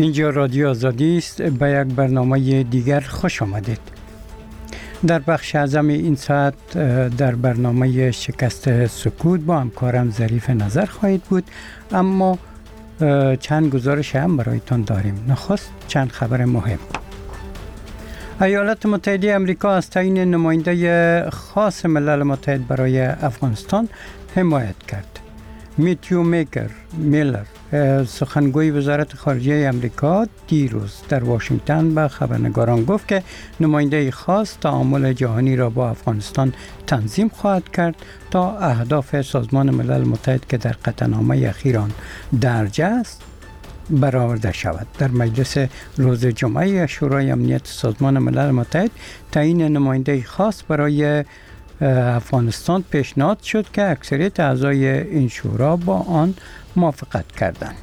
اینجا رادیو آزادی است. به یک برنامه دیگر خوش آمدید. در بخش اعظم این ساعت در برنامه شکست سکوت با همکارم ظریف نظر خواهید بود، اما چند گزارش هم برایتان داریم. نخست چند خبر مهم. ایالات متحده آمریکا از تعیین نماینده خاص ملل متحد برای افغانستان حمایت کرد. میتیو میلر سخنگوی وزارت خارجه آمریکا دیروز در واشنگتن به خبرنگاران گفت که نماینده خاص تعامل جهانی را با افغانستان تنظیم خواهد کرد تا اهداف سازمان ملل متحد که در قطعنامه اخیر آن درج است برآورده شود. در مجلس روز جمعه شورای امنیت سازمان ملل متحد تعیین نماینده خاص برای افغانستان پیشنهاد شد که اکثریت اعضای این شورا با آن موافقت کردند.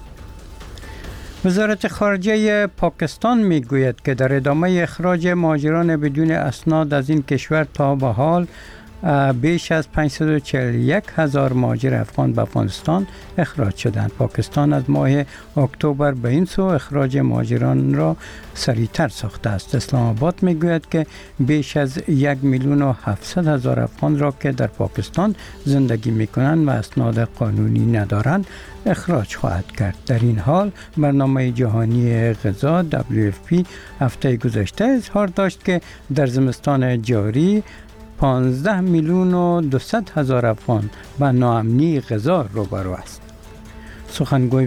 وزارت خارجه پاکستان میگوید که در ادامه اخراج مهاجران بدون اسناد از این کشور تا به حال بیش از 541,000 مهاجر افغان به افغانستان اخراج شدند. پاکستان از ماه اکتبر به این سو اخراج مهاجران را سریعتر ساخته است. اسلام آباد میگوید که بیش از 1,700,000 افغان را که در پاکستان زندگی میکنند و اسناد قانونی ندارند اخراج خواهد کرد. در این حال برنامه جهانی غذا WFP هفته گذشته اظهار داشت که در زمستان جاری 15,200,000 افغان به ناامنی غذا روبرو است. سخنگوی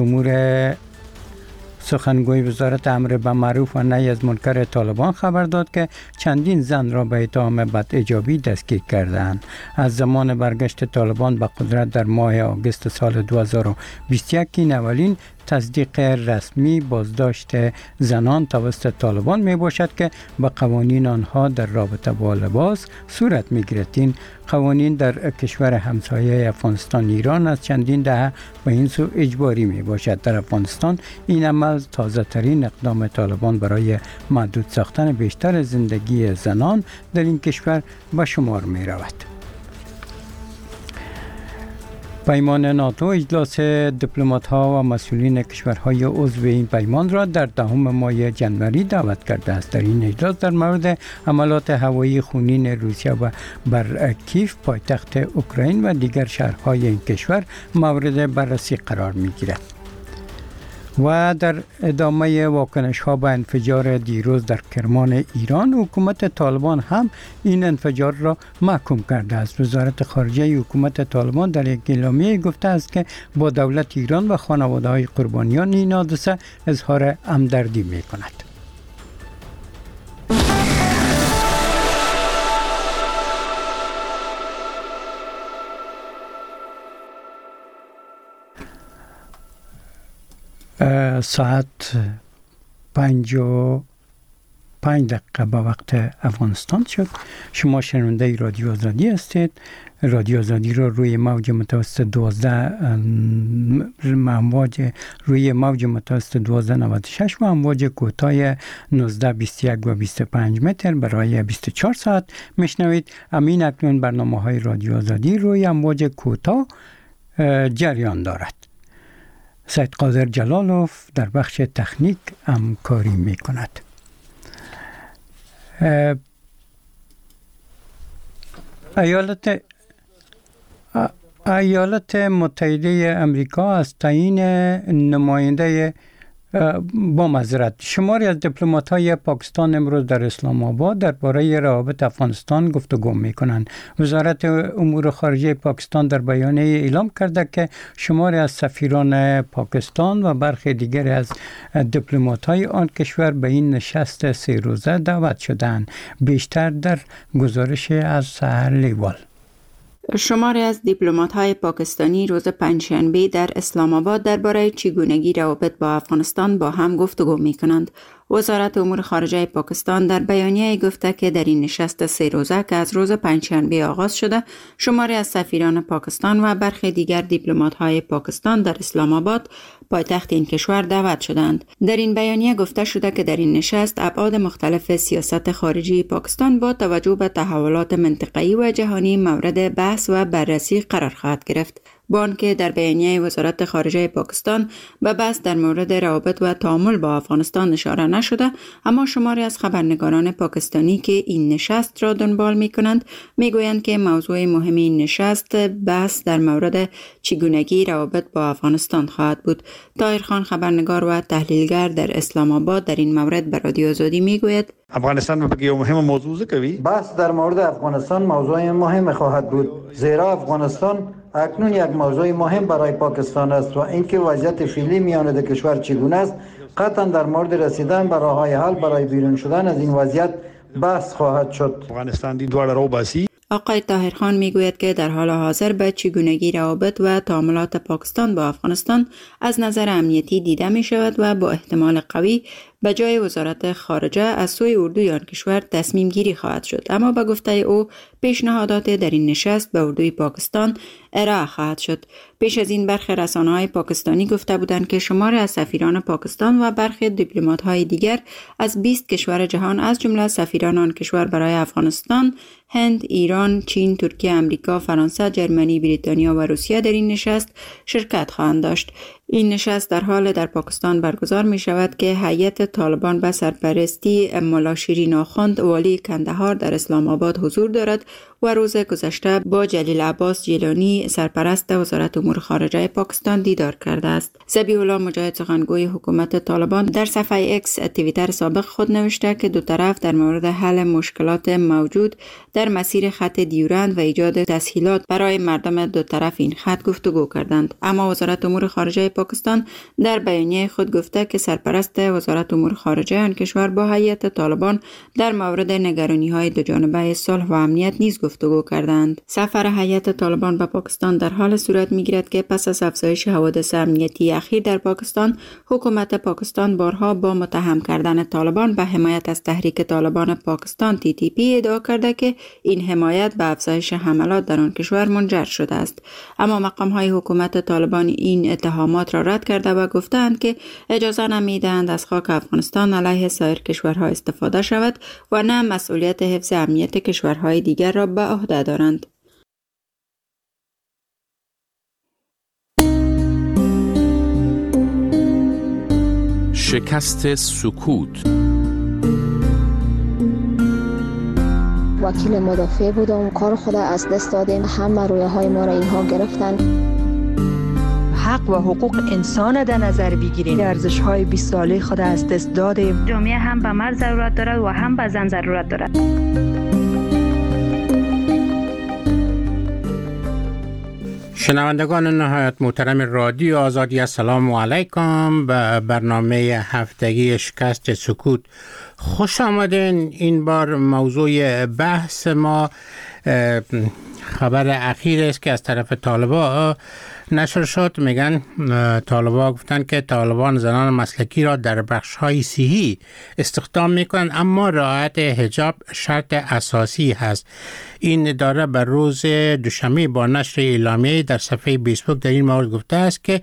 وزارت امر به معروف و نهی از منکر طالبان خبر داد که چندین زن را به اتهام بدحجابی دستگیر کردند. از زمان برگشت طالبان به قدرت در ماه آگوست سال 2021 این اولین تصدیق رسمی بازداشت زنان توسط طالبان می باشد که به قوانین آنها در رابطه با لباس صورت می گیرد. این قوانین در کشور همسایه افغانستان ایران از چندین دهه به این سو اجباری می باشد. در افغانستان این عمل تازه ترین اقدام طالبان برای محدود ساختن بیشتر زندگی زنان در این کشور به شمار می رود. پیمان ناتو اجلاس دیپلمات‌ها و مسئولین کشورهای عضو این پیمان را در 10 ماه جنوری دعوت کرده است. در این اجلاس در مورد حملات هوایی خونین روسیه بر کیف پایتخت اوکراین و دیگر شهرهای این کشور مورد بررسی قرار می‌گیرد. و در ادامه واکنش‌ها به انفجار دیروز در کرمان ایران، حکومت طالبان هم این انفجار را محکوم کرده است. وزارت خارجه حکومت طالبان در یک اعلامیه گفته است که با دولت ایران و خانواده‌های قربانیان این حادثه اظهار همدردی می‌کند. ساعت 5:05 به وقت افغانستان شد. شما شنونده رادیو آزادی هستید. رادیو آزادی را روی موج متوسط 1296 و امواج کوتاه 19، 21 و 25 متر برای 24 ساعت میشنوید. همین اکنون برنامه‌های رادیو آزادی روی امواج کوتاه جریان دارد. سید قادر جلالوف در بخش تکنیک همکاری می کند. ایالات متحده آمریکا از تعیین نماینده شماری از دیپلمات‌های پاکستان امروز در اسلام آباد درباره روابط افغانستان گفتگو می‌کنند. وزارت امور خارجه پاکستان در بیانیه اعلام کرده که شماری از سفیران پاکستان و برخی دیگر از دیپلمات‌های آن کشور به این نشست 3 روزه دعوت شدند. بیشتر در گزارش از سحر لیوال. شماری از دیپلمات‌های پاکستانی روز پنجشنبه در اسلام آباد درباره چگونگی روابط با افغانستان با هم گفتگو می‌کنند. وزارت امور خارجه پاکستان در بیانیه گفته که در این نشست 3 روزه که از روز پنجشنبه آغاز شده، شماری از سفیران پاکستان و برخی دیگر دیپلمات‌های پاکستان در اسلام آباد پایتخت این کشور دعوت شدند. در این بیانیه گفته شده که در این نشست ابعاد مختلف سیاست خارجی پاکستان با توجه به تحولات منطقه‌ای و جهانی مورد بحث و بررسی قرار خواهد گرفت. با آنکه در بیانیه وزارت خارجه پاکستان به بحث در مورد روابط و تعامل با افغانستان اشاره نشده، اما شماری از خبرنگاران پاکستانی که این نشست را دنبال می کنند می گویند که موضوع مهم این نشست بحث در مورد چگونگی روابط با افغانستان خواهد بود. طاهر خان، خبرنگار و تحلیلگر در اسلام آباد، در این مورد به رادیو آزادی می گوید افغانستان بگه مهم موضوع کوي. بحث در مورد افغانستان موضوع مهم خواهد بود، زیرا افغانستان اکنون یک موضوع مهم برای پاکستان است و اینکه وضعیت فعلی میان دو کشور چگونه است قطعا در مورد رسیدن به راه‌های حل برای بیرون شدن از این وضعیت بحث خواهد شد. افغانستان دی دواړه راوباسي. آقای طاهر خان میگوید که در حال حاضر به چگونگی روابط و تعاملات پاکستان با افغانستان از نظر امنیتی دیده می شود و با احتمال قوی به جای وزارت خارجه از سوی اردوی آن کشور تصمیم گیری خواهد شد. اما به گفته او پیشنهادات در این نشست به اردوی پاکستان ارائه خواهد شد. پیش از این برخی رسانه‌های پاکستانی گفته بودند که شماری از سفیران پاکستان و برخی دیپلمات‌های دیگر از 20 کشور جهان از جمله سفیران آن کشور برای افغانستان، هند، ایران، چین، ترکیه، امریکا، فرانسه، جرمنی، بریتانیا و روسیه در این نشست شرکت خواهند داشت. این نشست در حال در پاکستان برگزار می شود که هیئت طالبان به سرپرستی ملا شیرین آخوند والی کندهار در اسلام آباد حضور دارد و روز گذشته با جلیل عباس جیلانی سرپرست وزارت امور خارجه پاکستان دیدار کرده است. ذبیح الله مجاهد، سخنگوی حکومت طالبان، در صفحه ایکس توییتر سابق خود نوشته که دو طرف در مورد حل مشکلات موجود در مسیر خط دیورند و ایجاد تسهیلات برای مردم دو طرف این خط گفتگو کردند. اما وزارت امور خارجه پاکستان در بیانیه خود گفته که سرپرست وزارت امور خارجه آن کشور با هیئت طالبان در مورد نگرانی‌های دو جانبه صلح و امنیت نیز گفتگو کردند. سفر هیئت طالبان به پاکستان در حال صورت می‌گیرد که پس از افزایش حوادث امنیتی اخیر در پاکستان، حکومت پاکستان بارها با متهم کردن طالبان به حمایت از تحریک طالبان پاکستان TTP ادعا کرده که این حمایت به افزایش حملات در آن کشور منجر شده است. اما مقام‌های حکومت طالبان این اتهامات را رد کرده و گفتند که اجازه نمی‌دهند از خاک افغانستان علیه سایر کشورها استفاده شود و نه مسئولیت حفظ امنیت کشورهای دیگر را به عهده دارند. شکست سکوت. وکیل مدافع بودم، کار خود از دست دادیم، همه رویاهای ما را اینها گرفتن. حق و حقوق انسان در نظر بگیریم. ارزش‌های 20 ساله خود از دست دادیم. جامعه هم به مرد ضرورت دارد و هم به زن ضرورت دارد. شنوندگان نهایت محترم رادیو آزادی، السلام علیکم. به برنامه هفتگی شکست سکوت خوش آمدین. این بار موضوع بحث ما خبر اخیر است که از طرف طالبان نشر شد. میگن طالبان گفتن که طالبان زنان مسلکی را در بخش‌های صحی استخدام میکنند، اما رعایت حجاب شرط اساسی هست. این اداره بر روز دوشنبه با نشر اعلامیه در صفحه فیسبوک در این مورد گفته است که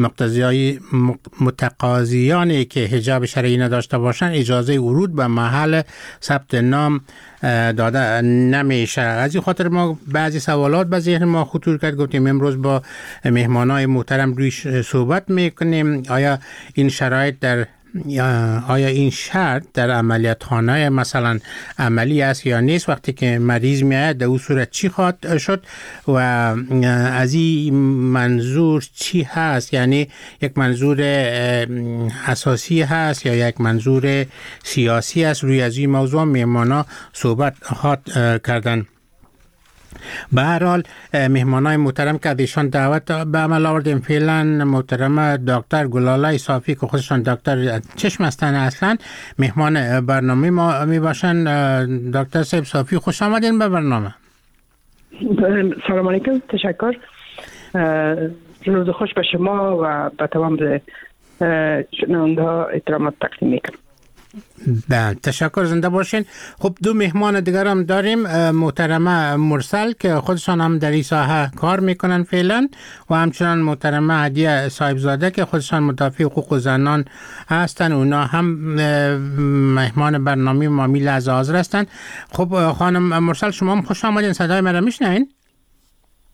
متقاضیانی که حجاب شرعی نداشته باشند اجازه ورود به محل ثبت نام داده نمیشه. از این خاطر ما بعضی سوالات به ذهن ما خطور کرد، گفتیم امروز با مهمانای محترم رویش صحبت میکنیم. آیا این شرایط آیا این شرط در عملیات خانه مثلا عملی است یا نیست؟ وقتی که مریض میاد در اون صورت چی خواهد شد و از این منظور چی هست؟ یعنی یک منظور اساسی هست یا یک منظور سیاسی است؟ روی از این موضوع مهمانا صحبت کردن. به هر حال مهمانای محترم که ایشان دعوت به عمل آوردیم، فعلا محترم دکتر گلاله صافی که خودشان دکتر چشم هستند، اصلا مهمان برنامه ما می باشن. دکتر صاحب صافی خوش آمدین به برنامه. سلام علیکم، تشکر. روز خوش به شما و به تمام شنونده ها احترامات تقدیم میکنم. تشکر، زنده باشین. خب دو مهمان دیگر هم داریم، محترمه مرسل که خودشان هم در این ساحه کار میکنن فعلا و همچنان محترمه هدیه صاحبزاده که خودشان مدافع حقوق زنان هستن. اونا هم مهمان برنامه ما می لحظه حاضر هستن. خب خانم مرسل، شما هم خوش آمدین. صدای مرا میشنوین؟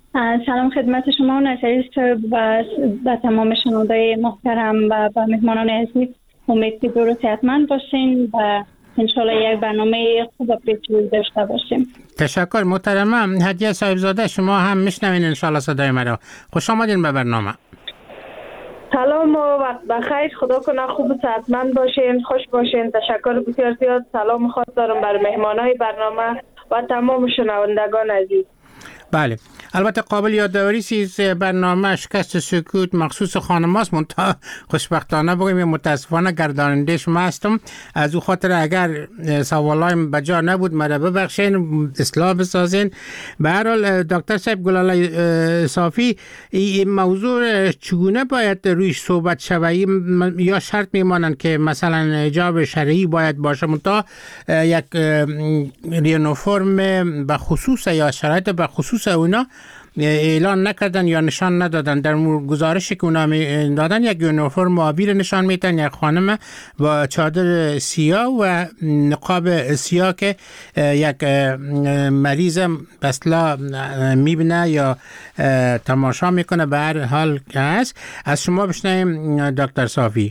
سلام خدمت شما و نشریست و تمام شنوندای محترم و مهمانان عزیز. امید که درست صحتمند باشین و انشالله یک برنامه خوب و پیچیده داشته باشیم. تشکر محترمم. هدیه صاحبزاده شما هم میشنوین انشالله صدای مرا. خوش آمدین به برنامه. سلام و وقت بخیر. خدا کنه خوب و صحتمند باشین، خوش باشین. تشکر بسیار زیاد. سلام خاص دارم بر مهمانای برنامه و تمام شنوندگان عزیز. بله، البته قابل یادآوری است برنامه شکست سکوت مخصوص خانم هاست، منتها خوشبختانه بگویم متاسفانه گرداننده شما هستم. از او خاطر اگر سوالایم بجا نبود مرا ببخشین، اصلاح بسازین. به هر حال دکتر صاحب گلاله صافی، این موضوع چگونه باید رویش صحبت شود؟ یا شرط میمانند که مثلا حجاب شرعی باید باشه منتها یک یونیفرم به خصوص یا شرایط به خصوص اونا اعلان نکردن یا نشان ندادن؟ در گزارشی که اونا دادن یک یونیفرم آبی رو نشان میدن، یک خانم با چادر سیاه و نقاب سیاه که یک مریض بسلا میبینه یا تماشا میکنه. به هر حال که هست، از شما بشنویم دکتر صافی.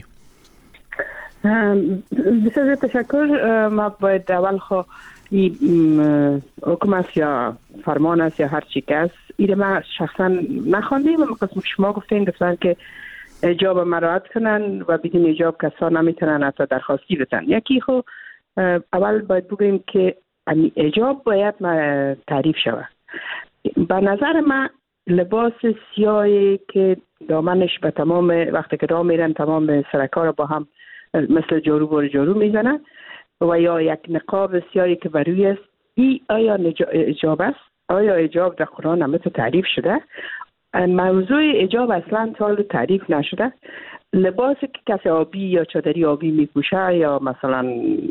بسیار تشکر. ما باید اول این حکم است یا فرمان است یا هر چی که است، این ما شخصا نخواندیم و قسم شما گفتن که حجاب مراعات کنن و بدون حجاب کسا نمیتونن حتی درخواستی بدن. یکی اول باید بگویم که حجاب باید تعریف شود. به نظر من لباس سیاهی که دامنش به تمام وقتی که راه میرن تمام سرکا رو با هم مثل جارو میزنن و یا یک نقاب سیاهی که بر روی است، این آیا حجاب است؟ آیا حجاب در قرآن هم تعریف شده؟ موضوع حجاب اصلا تا تعریف نشده. لباسی که کسی آبی یا چادری آبی میپوشه یا مثلا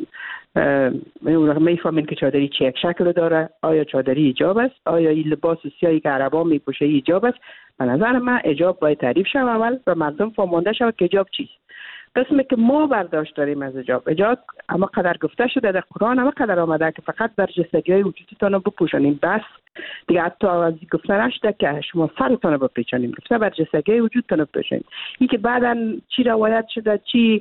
میفهمین که چادری چه یک شکل داره، آیا چادری حجاب است؟ آیا این لباس سیاهی که عربا میپوشه حجاب است؟ به نظر من حجاب باید تعریف شود اول و مردم فهمانده شود که حجاب چیست. قسمی که ما برداشت داریم از حجاب اما قدر گفته شده در قرآن، اما قدر آمده که فقط برجستگی های وجودتان رو بپوشانیم، بس دیگه حتی از گفته نشده که شما سرتان رو بپیچانیم، گفته برجستگی های وجودتان رو بپوشانیم. این که بعدا چی روایت شده، چی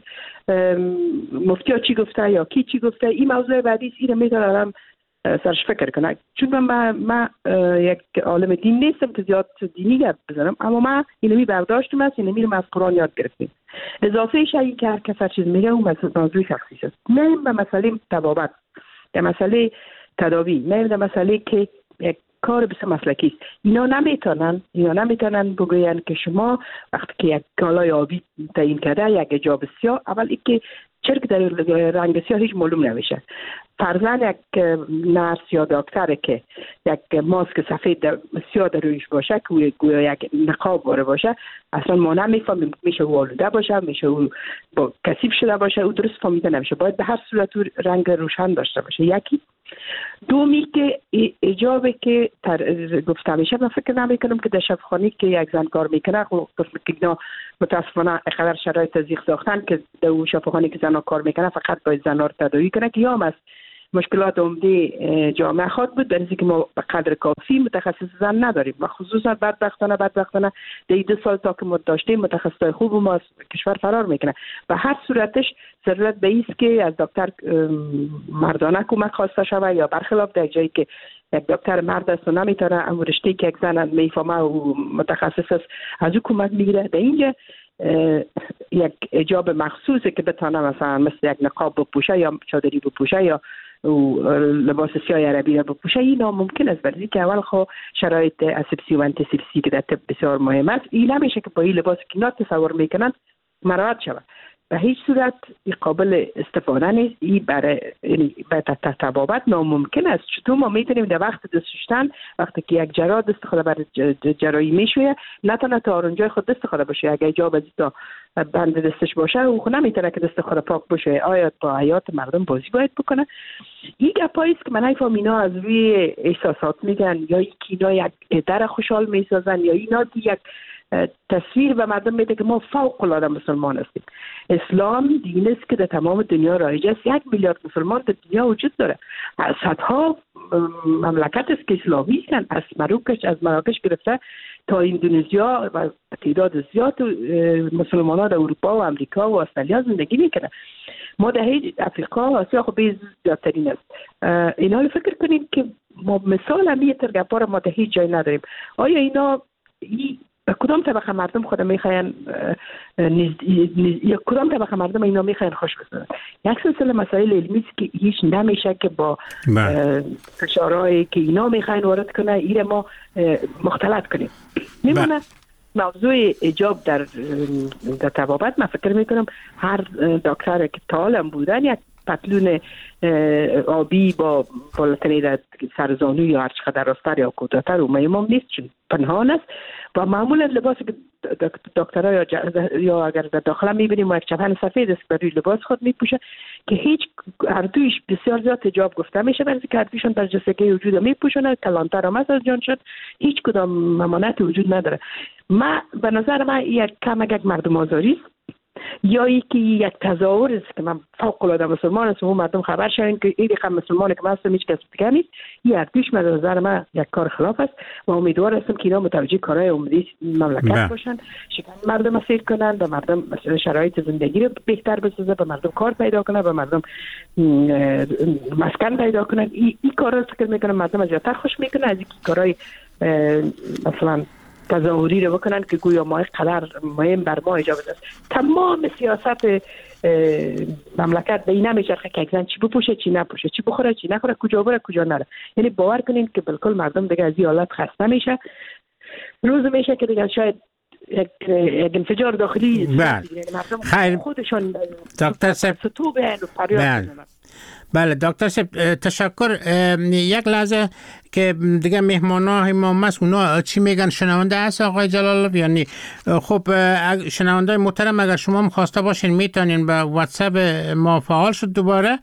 مفتی ها چی گفته یا کی چی گفته، این موضوع بعدی است. این رو میتونه آدم سرش فکر کنه. چون من یک عالم دین نیستم که زیاد دینی گپ بزنم، اما من اینمی برداشتم است، اینمی رو از قرآن یاد گرفتیم. اضافه شایی که هر کس هر چیز میگه اون موضوع شخصی است. نه به مسئله طبابت، در مسئله تداوی، نه در مسئله که یک کار بس مسلکی است. اینا نمیتونن بگوین که شما وقتی که یک کالای آبی تعیین کرده یک حجاب سیاه، اول اینکه چرا در رنگ سیاه هیچ معلوم نمیشه. فرضاً یک نرس یا دکتر که یک ماسک سفید سیاه در رویش باشه که گویا یک نقاب باره باشه، اصلا ما نمیفهمیم. میشه او آلوده باشه، میشه او با کثیف شده باشه، او درست فهمیده نمیشه. باید به هر صورت رنگ روشن داشته باشه. یکی دومی که حجابی که گفته میشه، من فکر نمیکنم که در شفاخانه که یک زن کار میکنه، قسم که اینا متاسفانه اقدر شرایط تزریق ساختن که در شفاخانه که زنها کار میکنه فقط باید زنها رو تداوی کنه که یا است مشکلات عمده جامعه خود بود، در اینکه ما به قدر کافی متخصص زن نداریم و خصوصا بدبختانه در 2 سال تا که ما داشتیم متخصصای خوب ما از کشور فرار میکنه. و هر صورتش ضرورت به ایست که از دکتر مردانه کمک خواسته شود یا برخلاف در جایی که یک دکتر مرد است و نمیتونه اما رشته که یک زن میفهمه و متخصص است از او کمک میگیره. در اینجا یک حجاب مخصوصی که بتونه مثلا مثل یک نقاب بپوشه یا چادری بپوشه یا لباس سیاه عربی را بپوشه، این ناممکن است. برای که اول شرایط اسپسی و انتیسپسی که در طب بسیار مهم است، این نمیشه که با این لباس که اینا تصور میکنن مراعات شود. به هیچ صورت قابل استفاده نیست. این برای طبابت ناممکن است. چطور ما میتونیم در وقت دست شستن وقتی که یک جراح دست خود برای جراحی میشویه نتونه تا اونجای خود دست خود باشه، اگه حجاب از تا بند دستش باشه او خود نمیتونه که دست خود پاک باشه. آیا با حیات مردم بازی باید بکنه؟ این گپایی است که من نمیفهم اینا از روی احساسات میگن یا اینا یک در خوشحال میسازن یا اینا یک تصویر به مردم میده که ما فوق العاده مسلمان هستیم. اسلام دین است که در تمام دنیا رایج است. 1 میلیارد مسلمان در دنیا وجود داره. صدها مملکت است که اسلامی هستند، از مراکش گرفته تا اندونزیا و تعداد زیاد مسلمان ها در اروپا و امریکا و استرالیا زندگی میکنن. ما در افریقا و آسیا خب زیادترین است. اینا رو فکر کنیم که ما مثال همی ترگپا رو ما در هیچ جای نداریم. آیا اینا کدام طبقه مردم خود میخواین یا کدام طبقه مردم اینا میخواین خوش بسازن؟ یک سلسله مسائل علمی است که هیچ نمیشه که با فشارهایی که اینا میخواین وارد کنه ایره ما مختلط کنیم. میمونه موضوع حجاب در طبابت. من فکر میکنم هر دکتر که طالم بودن یک پتلون آبی با بالاتنی در سرزانو یا هر چقدر راستر یا کوتاه‌تر و مهم نیست، چون پنهان است و معمولا لباس که دکترها یا اگر در داخل میبینیم و یک چپن سفید است بر روی لباس خود میپوشه که هیچ هر دویش بسیار زیاد حجاب گفته میشه، برای که هر دویشون در جسگه وجود میپوشونه، کلانتر هم از جان شد، هیچ کدام ممانعت وجود نداره. ما به نظر من یک مردم آزاری است یا اینکه یک تظاهر است که من فوق العاده مسلمان هستم و مردم خبر شوند که این رقم مسلمانی که من هستم هیچ کس دیگه نیست. یک دوش به نظر من یک کار خلاف است و امیدوار هستم که اینا متوجه کارهای عمدی مملکت باشن، شکن مردم اسیر کنن، به مردم شرایط زندگی رو بهتر بسازه، به مردم کار پیدا کنه، به مردم مسکن پیدا کنن. این کارا رو فکر میکنم مردم از زیادتر خوش میکنه از این کارهای مثلا تظاهری رو بکنن که گویا ما قدر مهم بر ما اجازه است. تمام سیاست مملکت به این نمیچرخه که یک زن چی بپوشه چی نپوشه، چی بخوره چی نخوره، کجا بره کجا نره. یعنی باور کنین که بالکل مردم دیگه از این حالت خسته میشه، روز میشه که دیگه شاید یک انفجار داخلی مردم خودشان دکتر صاحب بله دکتر صاحب تشکر. یک لحظه که دیگه مهمانای ما مست اونا چی میگن شنونده هست آقای جلالov یعنی خب شنونده محترم اگر شما هم خواسته باشین میتونین به واتساپ ما فعال شد دوباره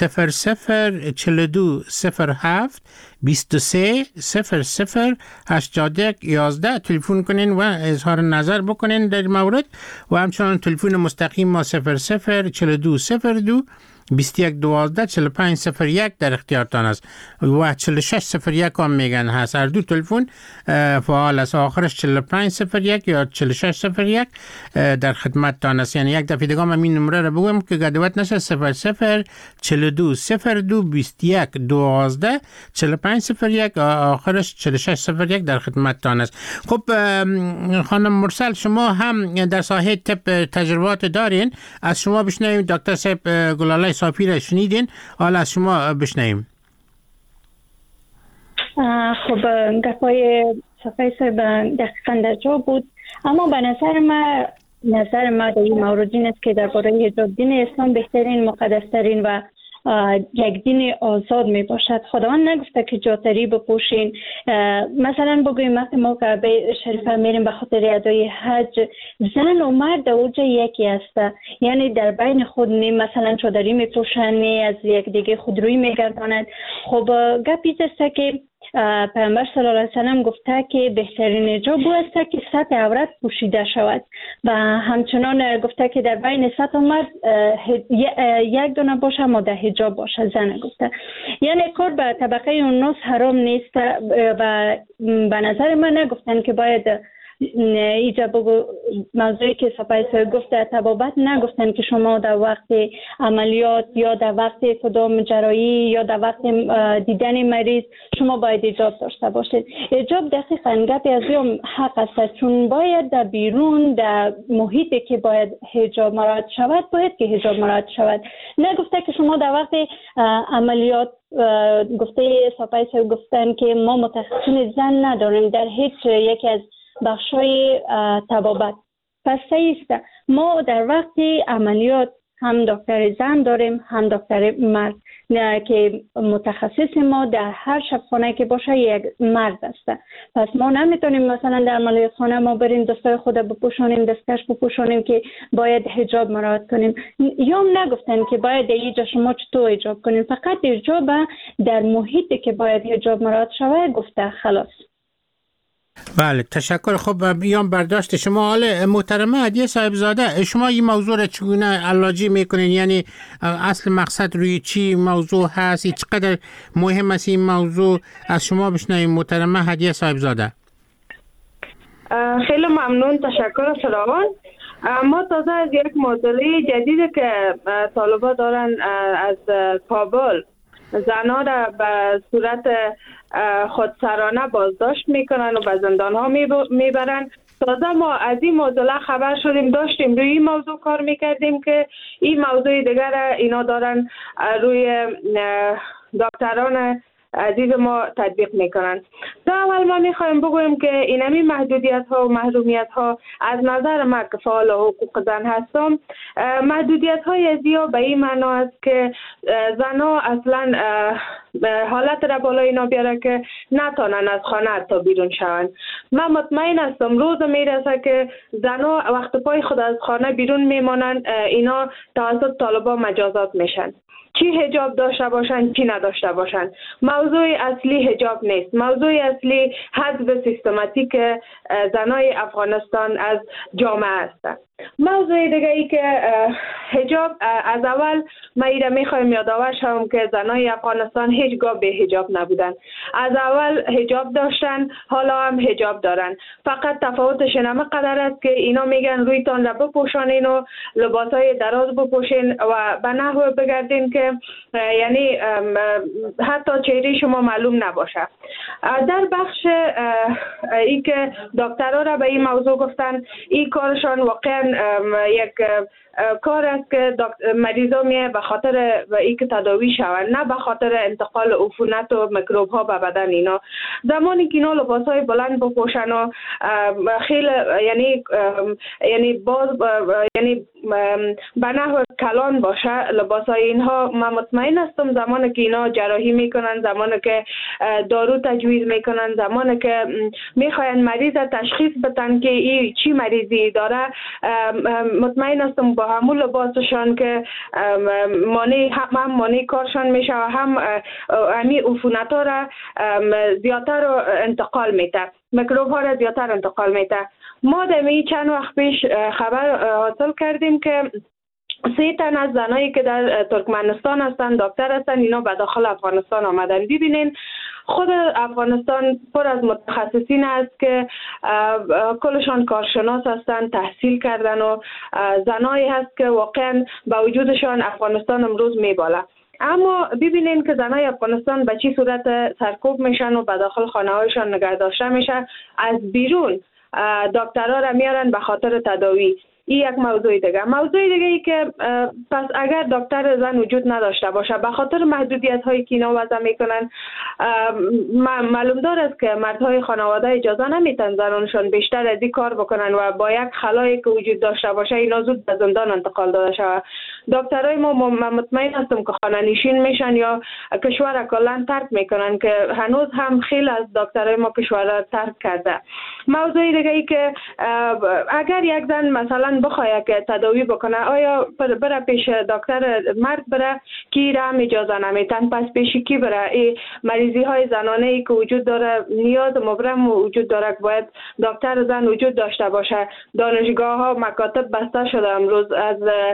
004207 23 00 81 11 تلفن کنین و اظهار نظر بکنین در مورد و همچنان تلفن مستقیم ما 004202 21 12 45 01 در اختیارتان است و 46 01 هم میگن هست. هر دو تلفن فعال است، آخرش 45 01 یا 46 01 در خدمتتان است. یعنی یک دفعه دیگه من این نمره رو بگم که گدوت نشه 00 42 02 21 12 45 01 آخرش 46 01 در خدمتتان است. خب خانم مرسل شما هم در ساحه طب تجربات دارین، از شما بشنویم. دکتر صاحب گلاله صافی را شنیدین، حالا از شما بشنویم. خب گپای صفحه صاحب دقیقا در جا بود، اما به نظر ما در این مورد این است که درباره حجاب دین اسلام بهترین، مقدسترین و یک دین آزاد می باشد. خداوند نگفته که جاتری بپوشین. مثلا بگویم وقتی ما کعبه شریفه میریم به خاطر ادای حج، زن و مرد در اوج یکی است، یعنی در بین خود نی مثلا چادری می پوشن، نی از یک دیگه خودرویی می گردانند. خب گپی است که پیامبر صلی الله علیه و سلم گفته که بهترین حجاب است که سطح عورت پوشیده شود و همچنان گفته که در بین سطح مرد یک دونه باشه، ماده حجاب باشه. زن گفته یعنی کار به طبقه اوناس حرام نیست و به نظر من نگفتن که باید ایجا بگو موضوعی که سپایس گفت در طبابت نگفتن که شما در وقت عملیات یا در وقت کدام جراحی یا در وقت دیدن مریض شما باید حجاب داشته باشید. حجاب دقیقاً گپی از این حق است، چون باید در بیرون در محیطی که باید حجاب مراعات شود باید که حجاب مراعات شود. نگفته که شما در وقت عملیات گفته سپایس گفتن که ما متخصصین زن نداریم در هیچ یکی از بخشای طبابت. پس است ما در وقت عملیات هم دکتر زن داریم هم دکتر مرد که متخصص ما در هر شبخانه که باشه یک مرد است. پس ما نمیتونیم مثلا در عملیات خانه ما بریم دستای خود بپوشونیم، دستکش بپوشونیم که باید حجاب مراعات کنیم. یا نگفتن که باید اینجا شما چطور حجاب کنیم، فقط حجاب در محیطی که باید حجاب مراعات شود گفته خلاص. بله تشکر. خب بیام برداشت شما. حالا محترمه هدیه صاحبزاده، شما این موضوع را چگونه علاجی میکنین؟ یعنی اصل مقصد روی چی موضوع هست؟ چقدر مهم است این موضوع؟ از شما بشنویم محترمه هدیه صاحبزاده. خیلی ممنون، تشکر فراوان. ما تازه از یک معضله جدیدی که طالبان دارن از کابل زنها را به صورت خودسرانه بازداشت میکنن و به زندان ها میبرن. تازه ما از این موضوع خبر شدیم، داشتیم روی این موضوع کار میکردیم که این موضوع دیگر اینا دارن روی دکتران عزیز ما تطبیق میکنن. در اول ما میخوایم بگویم که اینمی محدودیت ها و محرومیت ها از نظر ما که فعال حقوق زن هستم، محدودیت های زیاد به این معنا است که زنها اصلا حالت را بالا اینا بیاره که نتانن از خانه حتی بیرون شوند. من مطمئن هستم روز میرسه که زنها وقت پای خود از خانه بیرون میمانند، اینا توسط طالبان مجازات میشن، چی حجاب داشته باشن چی نداشته باشن. موضوع اصلی حجاب نیست، موضوع اصلی حذف سیستماتیک زنای افغانستان از جامعه است. موضوع دیگه ای که حجاب، از اول ما ایره میخوایم یادآور شوم که زنای افغانستان هیچگاه به حجاب نبودن. از اول حجاب داشتن، حالا هم حجاب دارن. فقط تفاوتش نمه قدر است که اینا میگن رویتان را بپوشانین و لباسای دراز بپوشین و به نحو بگردین که یعنی حتی چهره شما معلوم نباشه. در بخش ای که دکترها را به این موضوع گفتن، این کارشان واقعا یک کار است که مریضا میه به خاطر ای که تداوی شوند، نه به خاطر انتقال عفونت و میکروب ها به بدن اینا. زمانی که اینا لباس های بلند بپوشن و خیلی یعنی باز یعنی به نحو کلان باشه لباس های اینها، من مطمئن هستم زمانی که اینا جراحی میکنن، زمانی که دارو تجویز میکنن، زمانی که میخواین مریض تشخیص بدن که این چی مریضی داره، مطمئن هستم با همون لباسشان که هم مانع کارشان میشه و هم امی عفونت ها را زیادتر انتقال میده، میکروب ها را زیادتر انتقال میده. ما دمی چند وقت پیش خبر حاصل کردیم که 3 تن از زنایی که در ترکمنستان هستن، دکتر هستن، اینا به داخل افغانستان آمدن. ببینین خود افغانستان پر از متخصصین است که کلشان کارشناس هستند، تحصیل کردن و زنایی هست که واقعا با وجودشان افغانستان امروز میباله. اما ببینین که زنای افغانستان به چی صورت سرکوب میشن و به داخل خانه هایشان نگه داشته میشه. از بیرون دکترها را میارن به خاطر تداوی. این یک موضوع دیگه. موضوع دیگه ای که پس اگر دکتر زن وجود نداشته باشه به خاطر محدودیت هایی که اینا وضع میکنن، معلوم دار است که مردهای خانواده اجازه نمیتن زنانشان بیشتر از این کار بکنن و با یک خلایی که وجود داشته باشه اینا زود به زندان انتقال داده شود. دکترای ما مطمئن هستم که خانه نشین میشن یا کشور کلا ترک میکنن، که هنوز هم خیلی از دکترای ما کشور را ترک کرده. موضوع دیگه ای که اگر یک زن مثلا بخواد که تداوی بکنه، آیا بره پیش دکتر مرد بره کی را اجازه نمیتن، پس پیش کی بره؟ این مریضی های زنانه ای که وجود داره نیاز مبرم وجود داره که باید دکتر زن وجود داشته باشه. دانشگاه ها مکاتب بسته شده امروز، از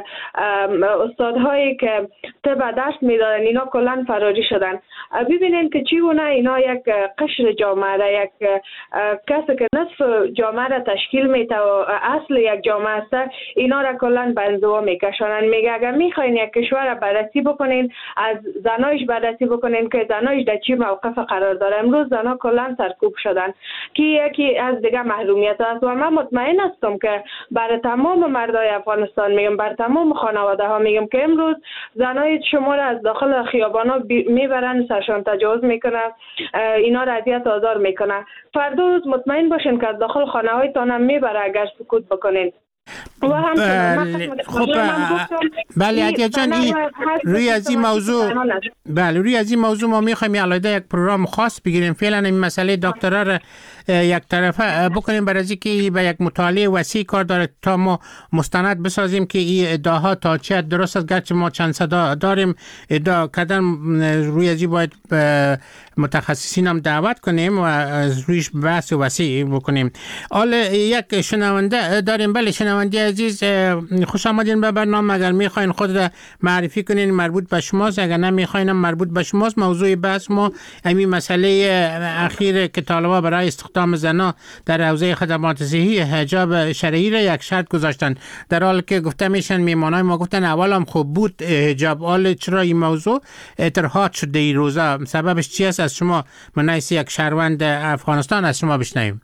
استادهایی که طب درس میدادن اینا کلا فراری شدن. ببینین که چگونه اینا یک قشر جامعه را، یک کسی که نصف جامعه را تشکیل میده و اصل یک جامعه است، اینا را کلا به انزوا میکشانن. میگه اگر میخواین یک کشور را بررسی بکنین، از زنایش بررسی بکنین که زنایش در چی موقف قرار داره. امروز زنا کلا سرکوب شدن که یکی از دیگه محرومیت است و من مطمئن هستم که برای تمام مردای افغانستان میگم، بر تمام خانواده ها میگم که امروز زنای شما را از داخل خیابانا میبرن، سرشان تجاوز میکنن، اینا را اذیت آزار میکنن. فردا روز مطمئن باشین که از داخل خانه هایتان هم میبره اگر سکوت بکنین. خب بله عدیه جان، روی از این موضوع ما میخوایم علیحده یک پروگرام خاص بگیریم. فعلا این مسئله دکترا را یک طرفه بکنیم، برای اینکه به یک مطالعه وسیع کار داره تا ما مستند بسازیم که این ادعاها تا چه درست است. گرچه ما چند صدا داریم ادعا کردن، روی ازی باید متخصصین هم دعوت کنیم و رویش بحث وسیع بکنیم. حالا یک شنونده داریم. بله شنونده عزیز، خوش آمدین به برنامه. اگر میخواین خود را معرفی کنین مربوط به شماست، اگر نمیخواین مربوط به شماست. موضوع بحث ما همین مسئله اخیر که طالبان برای استخدام زنان در حوزه خدمات صحی حجاب شرعی را یک شرط گذاشتن، در حالی که گفته میشن میمانای ما گفتن اول هم خوب بود حجاب، حالا چرا این موضوع اطراحات شده این روزا؟ سببش چی است؟ از شما من نیست یک شهروند افغانستان از شما بشنویم.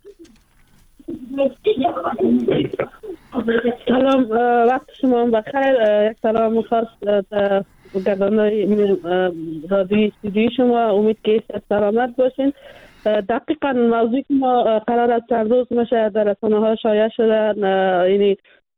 سلام، وقت شما بخیر. یک سلام مخصوص گردانای رادیوی استودیوی شما، امید که سلامت باشین. دقیقا موضوعی که ما قرار است چند روز میشه در رسانه‌ها شایع شده، یعنی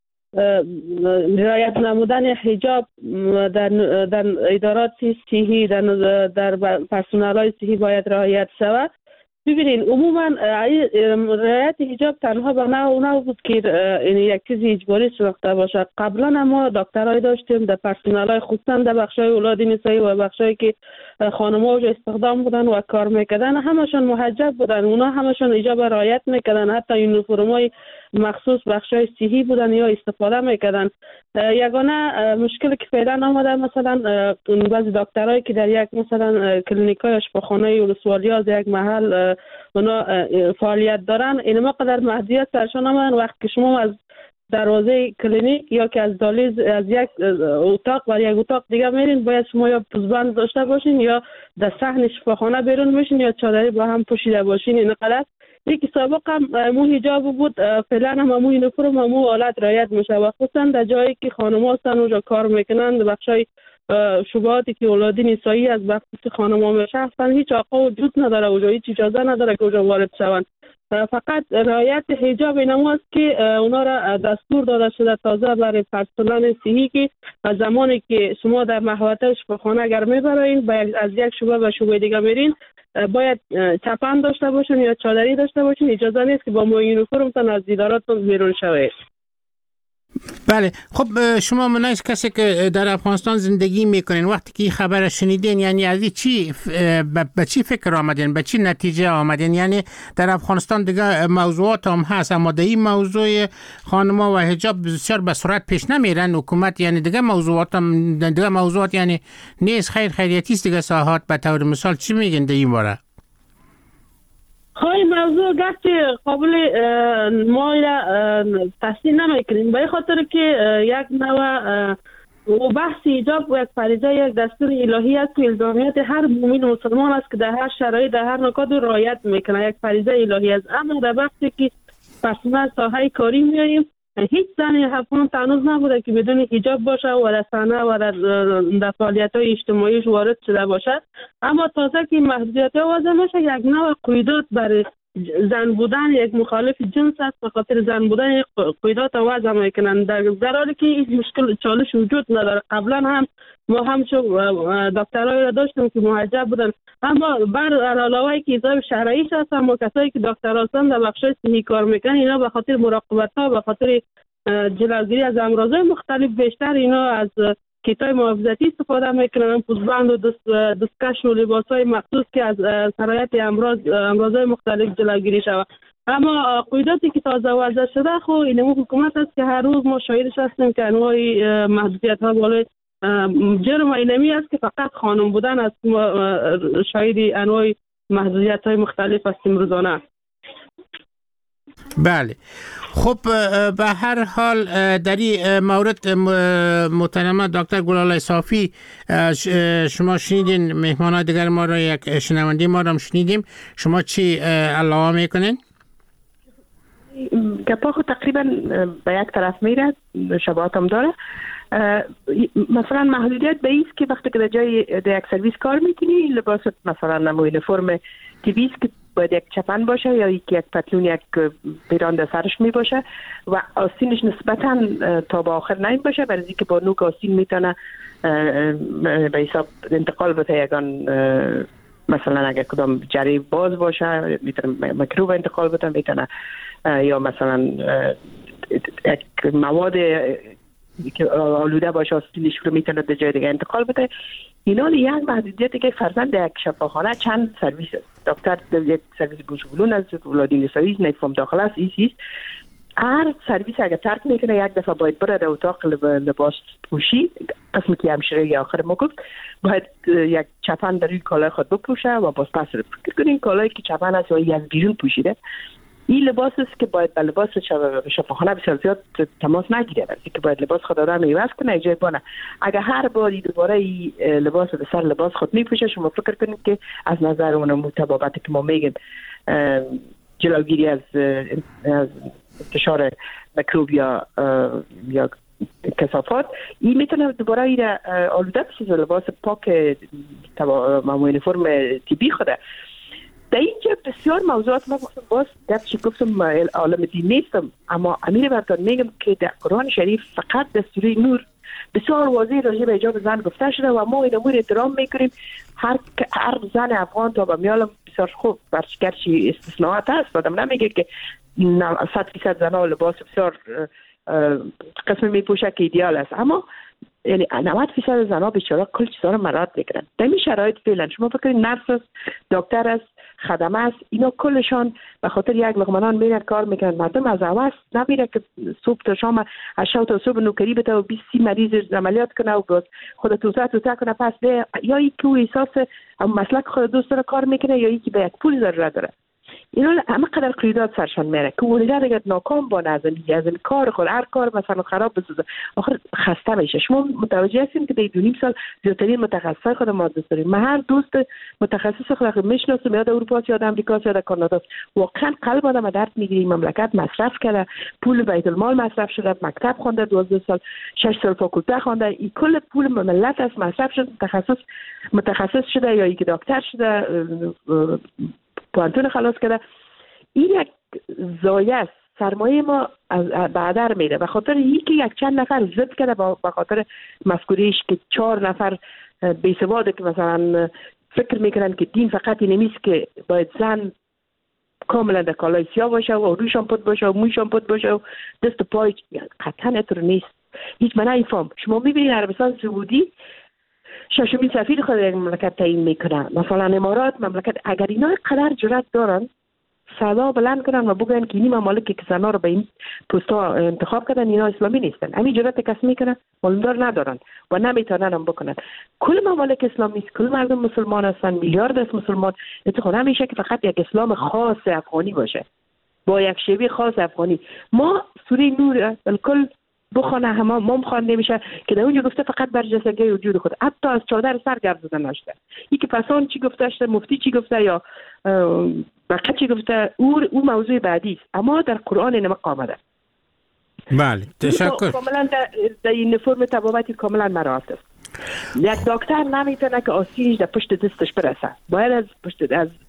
رعایت نمودن حجاب در ادارات صحی، در پرسنل‌های صحی باید رعایت شود. ببینید عموما رعایت حجاب تنها به نوع بود که یک چیز اجباری شناخته باشه. قبلا ما دکترای داشتیم در پرسنل‌های خصوصا در بخش‌های اولاد نسایی و بخشایی که خانم‌ها استخدام بودن و کار میکردن، همشون محجب بودن، اونا همشون حجاب رعایت میکردن، حتی یونیفرم‌های مخصوص بخش‌های صحی بودن یا استفاده میکردن. یگانه مشکلی که فعلا آمده مثلا بعضی دکترایی که در یک مثلا کلینیکای اشپاخانه ولسوالی از یک محل اونا فعالیت دارن، اینما قدر محدودیت سرشان آمدن. وقتی که شما از دروازه کلینیک یا که از دالیز از یک اتاق و یک اتاق دیگه میرین، باید شما یا پوزبند داشته باشین یا در صحن شفاخانه بیرون بشین یا چادری با هم پوشیده باشین. این قدر یکی سابق هم مو حجاب بود، فعلا هم مو یونیفرم و مو حالت رعایت میشه و خصوصا در جایی که خانم‌ها هستن اونجا کار میکنن، بخشای شبهاتی که اولادی نسایی از بخش خانم‌ها میشه هستن، هیچ آقا وجود نداره اونجا، هیچ اجازه نداره که اونجا وارد شوند. فقط رعایت حجاب اینم است که اونا را دستور داده شده تازه برای پرسنل صحی که از زمانی که شما در محوطه شفاخانه اگر میبرین از یک شعبه به شعبه دیگه میرین، باید چپن داشته باشین یا چادری داشته باشین. اجازه نیست که با مو یونیفرمتون از دیداراتون بیرون شوید. بله خب شما منایز کسی که در افغانستان زندگی میکنین، وقتی که خبر شنیدین یعنی از چی به چی فکر آمدین، به چی نتیجه آمدین؟ یعنی در افغانستان دیگه موضوعات هم هست اما در این موضوع خانما و حجاب بسیار به سرعت پیش نمیرن حکومت، یعنی دیگه موضوعات یعنی نیست خیریتی است دیگه ساحات. به طور مثال چی میگن در این باره؟ خواهی موضوع گرچه قابل ما تصدیق نمیکنیم، به خاطر که یک نوع بحث حجاب یک فریضه، یک دستور الهی است که الزامیت هر مومن مسلمان است که در هر شرایط در هر نکات رعایت میکنه، یک فریضه الهی است. اما در وقتی که پرسنل ساحه کاری میاییم، هیچ زنی افغان تنوز نبوده که بدون حجاب باشه و در صحنه و در فعالیت‌های اجتماعیش وارد شده باشه. اما تازه که محدودیت‌ها وضع میشه، یک نوع قیودات برای زن بودن یک مخالف جنس است، به خاطر زن بودن قیودات وضع میکنن، در حالی که این مشکل چالش وجود نداره. قبلا هم ما هم دکترایی را داشتیم که محجب بودن، اما بر علاوه که حجاب شرعی هست، اما کسایی که دکتر هستن در بخشای صحی کار میکنن، اینا به خاطر مراقبت ها، به خاطر جلوگیری از امراض مختلف بیشتر اینا از کیتای محافظتی استفاده میکنن، پوزبند و دستکش و لباس های مخصوص که از سرایت امراض مختلف جلوگیری شود. اما قیوداتی که تازه وضع شده خب اینمو حکومت است که هر روز ما شاهدش هستیم که انواع محدودیت ها بالای جرم اینمی است که فقط خانم بودن است. ما شاهد انواع محدودیت های مختلف هستیم روزانه. بله خب به هر حال در این مورد محترم دکتر گلالای صافی شما شنیدین، مهمانان دیگر ما را، یک شنونده ما را شنیدیم، شما چی علاوه میکنین؟ گپا خود تقریبا به یک طرف میره، شباهت هم داره. مثلا محدودیت به ایست که وقتی که در جای یک سرویس کار میکنی، لباست مثلا نموین فرم تیبیست که باید یک چپن باشه یا یک پتلون یک پیران در سرش می باشه و آستینش نسبتا تا به آخر نیم باشه، برای اینکه با نوک آستین میتونه به حساب انتقال بده یگان مثلا اگر کدام جری باز باشه میتونه میکروب انتقال بده، میتونه یا مثلا یک مواد که آلوده باشه آستینش رو میتونه به جای دیگه انتقال بده. اینا یک محدودیتی که فرزند یک شفاخانه چند سرویس دکتر یک سرویس گوشگلون از ولادین سرویس نیفهم داخل است ایست هر سرویس اگر ترک میکنه یک دفعه باید بره در اتاق لباس پوشی، قسمی که همشیره آخر ما گفت باید یک چپن در روی کالای خود بپوشه و باز پس رو فکر کنین کالایی که چپن است یا یک بیرون پوشیده. این لباس است که باید به لباس شفاخانه بسیار زیاد تماس نگیره، برای که باید لباس خود آدم میوز کنه جای بانه. اگر هر باری دوباره این لباس به سر لباس خود میپوشه، شما فکر کنید که از نظر اون مطابقتی که ما میگیم جلوگیری از انتشار میکروب یا کثافات، این میتونه دوباره این آلوده بسازه لباس پاک معمولی فرم طبی خوده. در اینجا بسیار موضوعات ما گفتم، باز گرچه گفتم عالم دین نیستم، اما امیر برتان میگم که در قرآن شریف فقط در سوره نور بسیار واضح راجع به حجاب زن گفته شده و ما این امور احترام میکنیم. هر زن افغان تا به میالم بسیار خوب، گرچه استثناءات هست، آدم نمیگه که 100% زنها لباس بسیار قسم میپوشه که ایدئال است، اما یعنی 90% زنها بیچاره کل چیزا رو مراعات میکنن. در این شرایط فعلا شما فکر کنید نرس است، دکتر است، خدمه است، اینا کلشان به خاطر یک لقمه نان میرن کار میکنن. مردم از اول نمیره که صبح تا شام از شب تا صبح نوکری بده و 20 مریض عملیات کنه و باز خود توته کنه پس به یا یکی احساس مسلک خود دوست داره کار میکنه یا یکی به یک پول ضرورت داره. اینا همه قدر قیودات سرشان میره که اونجا دیگه ناکام با از این کار خود هر کار مثلا خراب بسازه آخر خسته میشه. شما متوجه هستین که در 2.5 سال زیادترین متخصصای خود ما دوست داریم. من هر دوست متخصص خود میشناسم، یا در اروپا یا در آمریکا یا در کانادا، واقعا قلب آدم درد میگیره. مملکت مصرف کرده، پول بیت المال مصرف شده، مکتب خونده 12 سال 6 سال فاکولته خونده، این کل پول ملت از مصرف شده، متخصص شده یا یک دکتر شده، پانتون خلاص کرده. این یک زایه است، سرمایه ما بعدر میره و خاطر یکی یک چند نفر ضد کرده با خاطر مفکوریش که 4 نفر بیسواده که مثلا فکر میکنن که دین فقط این نیست که باید زن کاملا در کالای سیاه باشه و روشان پد باشه و مویشان پد باشه و دست و پای، قطعا اتر نیست. هیچ منعی فهم. شما میبینید عربستان سعودی ششمین سفیر خود یک مملکت تعیین میکنن، مثلا امارات مملکت. اگر اینا قدر جرأت دارن صدا بلند کنن و بگن که این ممالکی که زنها رو به این پستا انتخاب کردن اینا اسلامی نیستن، همین جرأت کس میکنن معلومدار ندارن و نمیتونن هم بکنن. کل ممالک اسلامی است، کل مردم مسلمان هستن، میلیارد است مسلمان. اتفاقا نمیشه که فقط یک اسلام خاص افغانی باشه با یک شیوه خاص افغانی. ما سوره نور بالکل بخونه همه مام خوانده میشه که در اونجا گفته فقط برجستگی وجود خود، حتی از چادر سر گرد نشده. یکی پسان چی گفته شده، مفتی چی گفته یا بقیه چی گفته، اون موضوع بعدی است، اما در قرآن نمک آمده. بله تشکر. کاملا در این فرم تبابتی کاملا مراعات است. یک دکتر نمیتونه که آستینش در پشت دستش برسه، باید از پشت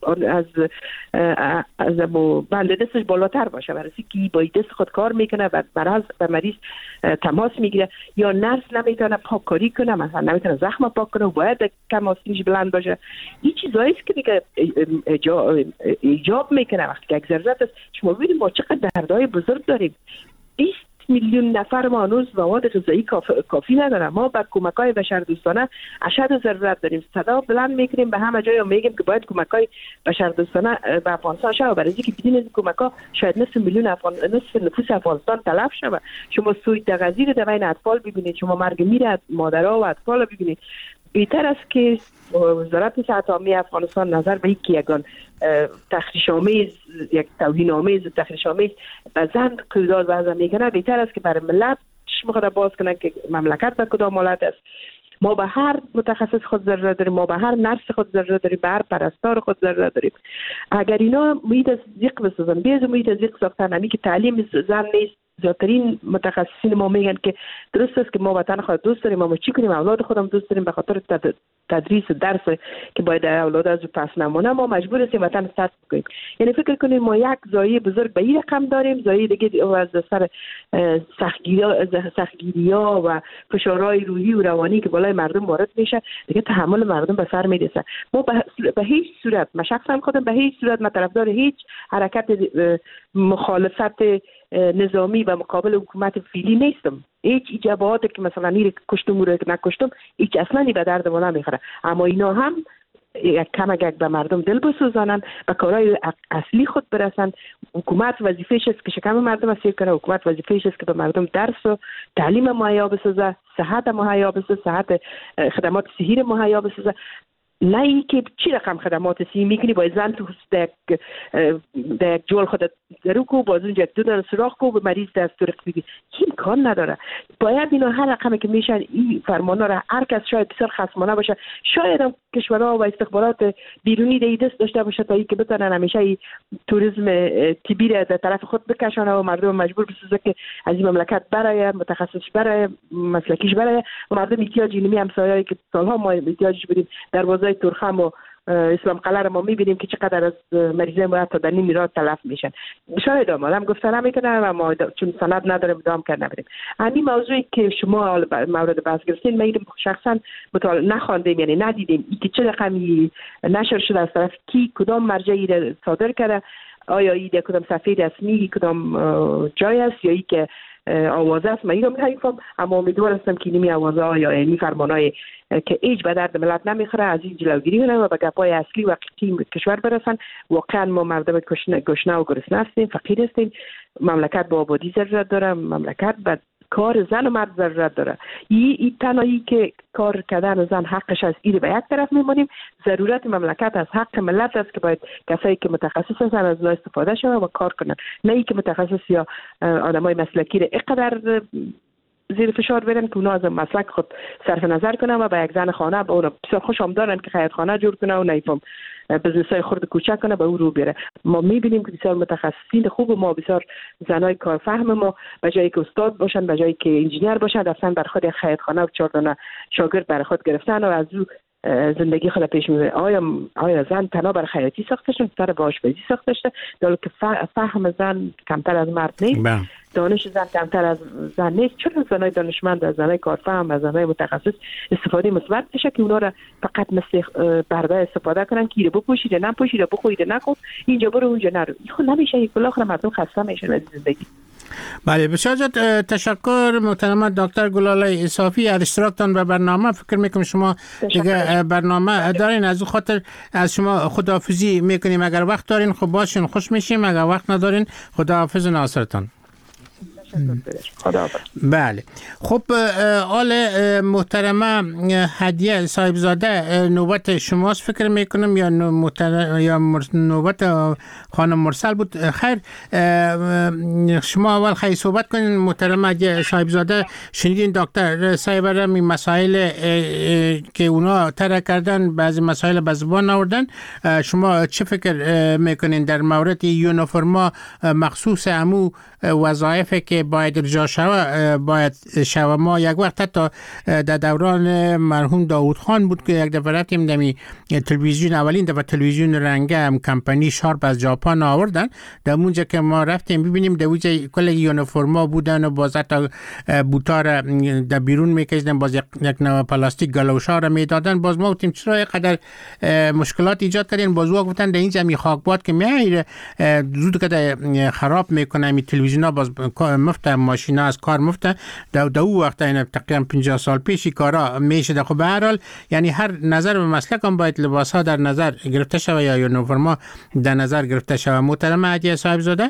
از بند دستش بالاتر باشه، برای که با دست خود کار میکنه و به مریض تماس میگیره. یا نرس نمیتونه پاککاری کنه، مثلا نمیتونه زخم پاک کنه و باید کم آستینش بلند باشه. این چیزایی است که دیگه ایجاب میکنه وقتی که یک ضرورت است. شما ببینید ما چقدر دردهای بزرگ داریم. 20 میلیون نفر ما هنوز مواد غذایی کافی ندارن. ما به کمک‌های بشردوستانه اشد ضرورت داریم. صدا بلند میکنیم به همه جای و میگیم که باید کمک‌های بشردوستانه به افغانستان شه، برای اینکه بدون این کمک‌ها شاید نصف نفوس افغانستان تلف شه. شما سوء تغذیه در بین اطفال ببینید، شما مرگ میره مادرها و اطفال ببینید. بهتر است که وزارت صحت عامه افغانستان نظر به اینکه یگان تخریش آمیز، یک توهین آمیز تخریش آمیز به زن قیودات وضع میکنه، بهتر است که برای ملت چشم خود باز کنه که مملکت به کدام حالت است. ما به هر متخصص خود ضرورت داریم، ما به هر نرس خود ضرورت داریم، به هر پرستار خود ضرورت داریم. اگر اینا محیط از ضیق بسازن، بیز محیط از ضیق ساختن، همین که تعلیم زن نیست، زیادترین متخصصین ما میگن که درست است که ما وطن خود دوست داریم، اما چی کنیم؟ اولاد خودم دوست داریم، به خاطر تدریس درس که باید اولاد از پس نمونه ما مجبور هستیم وطن ترک کنیم. یعنی فکر کنیم ما یک زایه بزرگ به این رقم داریم، زایه دیگه از سر سختگیری‌ها و فشارهای روحی و روانی که بالای مردم وارد میشه دیگه تحمل مردم به سر میرسه. ما به هیچ صورت، من شخصا خودم به هیچ صورت من طرفدار هیچ حرکت مخالفت نظامی و مقابل حکومت فعلی نیستم. هیچ جبهاتی که مثلا این کشتم و نکشتم هیچ اصلا به درد ما نمیخوره، اما اینا هم یک کمک به مردم دل بسوزانن، به کارهای اصلی خود برسن. حکومت وظیفه‌اش است که شکم مردم اسیر کنه، حکومت وظیفه‌اش است که به مردم درس و تعلیم مهیا بسازه، صحت مهیا بسازه، صحت خدمات صحی مهیا بسازه. نه اینکه چی رقم خدمات صحی میکنی باید زن تو در یک جول خودت درو کو، باز اونجا دو دانه سراخ کو، به مریض دستور بگی. این امکان نداره. باید اینا هر رقمی که میشن این فرمانا را هر کس شاید بسیار خصمانه باشه، شاید هم کشورها و استخبارات بیرونی دی دست داشته باشه تا اینکه بتونن همیشه این توریسم طبی را در طرف خود بکشانه و مردم مجبور بسازه که از این مملکت برای متخصص برای مسلکیش برای و مردم احتیاج اینمی همسایه‌ای که سالها ما احتیاجش بودیم در بازار تورخم و اسلام قلعه رو ما میبینیم که چقدر از مریضای ما تا در نیم راه تلف میشن. شاید آدم گفتن نمیکنه و ما چون سند نداریم ادام کرد نمیدیم. همین موضوعی که شما مورد بحث گرفتین من شخصا مطالعه نخواندیم، یعنی ندیدیم این که چه رقمی نشر شده از طرف کی، کدام مرجعی را صادر کرده، آیا این کدام صفحه رسمی کدام جای است یا ای که آوازه است. من این رو می‌فهمم، اما امیدوار هستم که اینمی آوازه ها یا این فرمانهای که ایج به درد ملت نمیخوره از این جلوگیری کنن و به گپای اصلی و حقیقی کشور برسن. واقعا ما مردم گشنه و گرسنه هستیم، فقیر هستیم، مملکت با آبادی ضرورت داره، مملکت به کار زن و مرد ضرورت داره. این تنهایی که کار کردن زن حقش از این به یک طرف میمونیم، ضرورت مملکت از حق ملت است که باید کسایی که متخصص هستن از اونها استفاده شود و کار کنن، نه ای که متخصص یا آدمای مسلکی را اینقدر زیر فشار بدن که اونا از مسلک خود صرف نظر کنن و به یک زن خانه به اونا بسیار خوشم دارن که خیاط خانه جور کنه و نیفهم بزنسای خرد کوچک کنه به او رو بره. ما میبینیم که بسیار متخصصین خوب ما، بسیار زنای کارفهم ما به جایی که استاد باشن، به جایی که انجینیر باشن، رفتن بر خود یک خیاط خانه و 4 تا شاگرد بر خود گرفتن و از او زندگی خود پیش میبره. آیا زن تنها برای خیاطی ساخته شده، سر به آشپزی ساخته شده؟ در که فهم زن کمتر از مرد نیست، دانش زن کمتر از زن نیست. چرا زنای دانشمند از زنای کارفهم از زنای متخصص استفاده مثبت بشه که اونا را فقط مثل برده استفاده کنن که رو بپوشید نه پوشید، رو بخورید نخو، اینجا برو اونجا نرو. این خود نمیشه. این بالاخره مردم خسته میشن از زندگی. بله بسیار تشکر محترم دکتر گلاله اصافی از اشتراکتان به برنامه. فکر میکنم شما دیگه برنامه دارین، از خاطر از شما خداحافظی میکنیم. اگر وقت دارین خب باشین، خوش میشیم. اگر وقت ندارین خداحافظ ناصرتان. بله خب آل محترمه هدیه صاحبزاده نوبت شماست فکر میکنم یا نوبت خانم مرسل بود. خیر شما اول خیلی صحبت کنین. محترمه هدیه صاحبزاده شنیدین دکتر صاحب می مسائل که اونا طرح کردن، بعضی مسائل به زبان آوردن. شما چه فکر میکنین در مورد یونیفرما مخصوص امو وظایفی که باید ارجاع شود باید شود؟ ما یک وقت حتی در دوران مرحوم داوود خان بود که یک دفعه رفتیم دمی تلویزیون، اولین دفعه تلویزیون رنگه هم کمپانی شارپ از ژاپن آوردن. در اونجا که ما رفتیم ببینیم در اونجا کل یونیفرما بودن و باز حتی بوتا را در بیرون میکشیدن، باز یک نوع پلاستیک گلوشا را میدادن. باز ما گفتیم چرا اینقدر مشکلات ایجاد کردین؟ باز گفتن در اینجا می خاکباد که میایره زود که خراب میکنه می تلویزیونا، باز مفته ماشینا از کار مفته. در او وقت این تقریبا 50 سال پیشی کارا میشه. خب به هر حال یعنی هر نظر به مسلک هم باید لباس ها در نظر گرفته شود یا یونیفرما در نظر گرفته شود. محترم هدیه صاحبزاده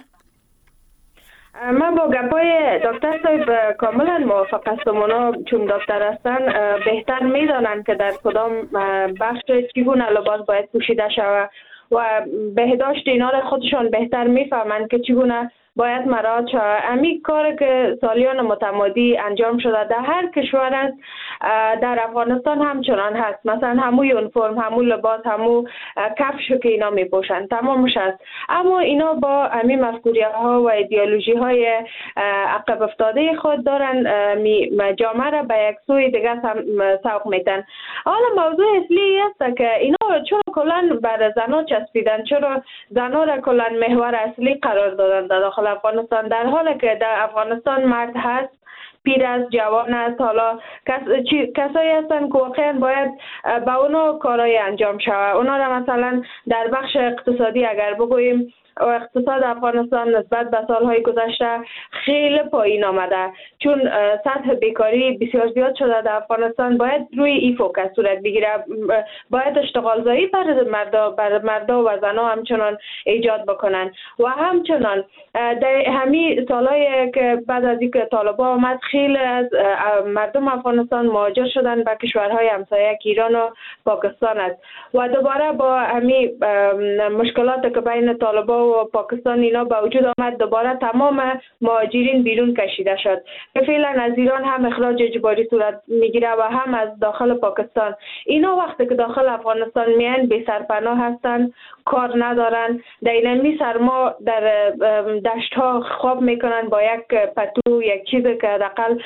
من با گپای دکتر صاحب کاملا موافق هستم. اونا چون دکتر هستن بهتر میدانن که در کدام بخش چگونه لباس باید پوشیده شود و بهداشت اینا را خودشان بهتر میفهمند که چگونه باید مراعات شود. امی کار که سالیان متمادی انجام شده در هر کشور است، در افغانستان همچنان هست. مثلا همو یونیفرم، همو لباس، همو کفش که اینا می پوشن تمامش هست، اما اینا با امی مفکوریه ها و ایدئولوژی های عقب افتاده خود دارن جامعه را به یک سوی دیگه سوق میتن. حالا موضوع اصلی است که اینا چرا کلان بر زنا چسبیدن، چرا زنا را کلان محور اصلی قرار دادن در داخل افغانستان، در حالی که در افغانستان مرد هست، پیر است، جوان است، حالا کسایی هستن که واقعا باید با اونا کارهای انجام شود. اونا را مثلا در بخش اقتصادی اگر بگوییم، و اقتصاد افغانستان نسبت به سالهای گذشته خیلی پایین آمده، چون سطح بیکاری بسیار زیاد شده در افغانستان. باید روی این فوکس صورت بگیره، باید اشتغال زایی بر مردا و زنها همچنان ایجاد بکنن و همچنان در همین سالهای که بعد از اینکه طالبان آمد خیلی از مردم افغانستان مهاجر شدن به کشورهای همسایه که ایران و پاکستان است و دوباره با همین مشکلات که بین طالبان و پاکستان اینا به وجود آمد، دوباره تمام مهاجرین بیرون کشیده شد که فعلا از ایران هم اخراج اجباری صورت میگیره و هم از داخل پاکستان. اینا وقتی که داخل افغانستان میان بی سرپناه هستن، کار ندارن، در اینمی سرما در دشت ها خواب میکنن با یک پتو، یک چیزی که حداقل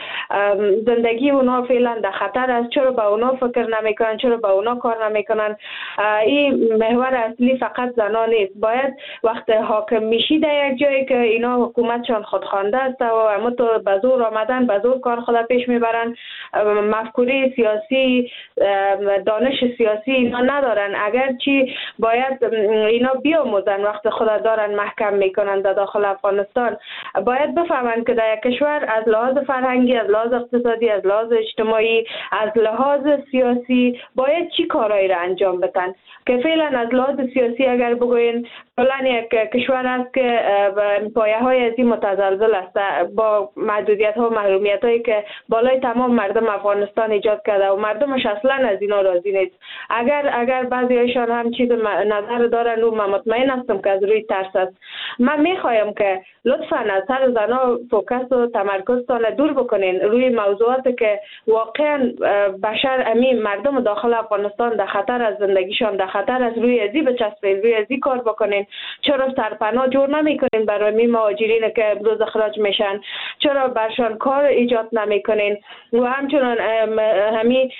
زندگی اونا فعلا در خطر است. چرا به اونا فکر نمیکنن؟ چرا به اونا کار نمیکنن؟ این محور اصلی فقط زنا نیست. باید وقت حاکم میشی در یک جایی که اینا حکومتشان خودخوانده است و اما تو به زور آمدن، به زور کار خود پیش میبرن، مفکوره سیاسی، دانش سیاسی اینا ندارن. اگرچه باید اینا بیاموزن وقت خود دارن محکم میکنن در داخل افغانستان، باید بفهمن که در یک کشور از لحاظ فرهنگی، از لحاظ اقتصادی، از لحاظ اجتماعی، از لحاظ سیاسی باید چی کارایی را انجام بدن. که فعلا از لحاظ سیاسی اگر بگوین فلان یک کشور است که پایه های از این متزلزل است با محدودیت ها و محرومیت هایی که بالای تمام مردم افغانستان ایجاد کرده و مردمش اصلا از اینا راضی نیست. اگر بعضی هایشان هم چیز نظر دارن و من مطمئن هستم که از روی ترس است. من میخوایم که لطفا از سر زنا فوکس و تمرکزتان دور بکنین روی موضوعاتی که واقعا بشر امین مردم داخل افغانستان در خطر از زندگیشان، در خطر از روی ازی بچسبین، روی ازی کار بکنین. چرا سرپناه جور نمیکنین برای می مهاجرین که امروز اخراج میشن؟ چرا برشان کار ایجاد نمیکنین؟ و همچنان همین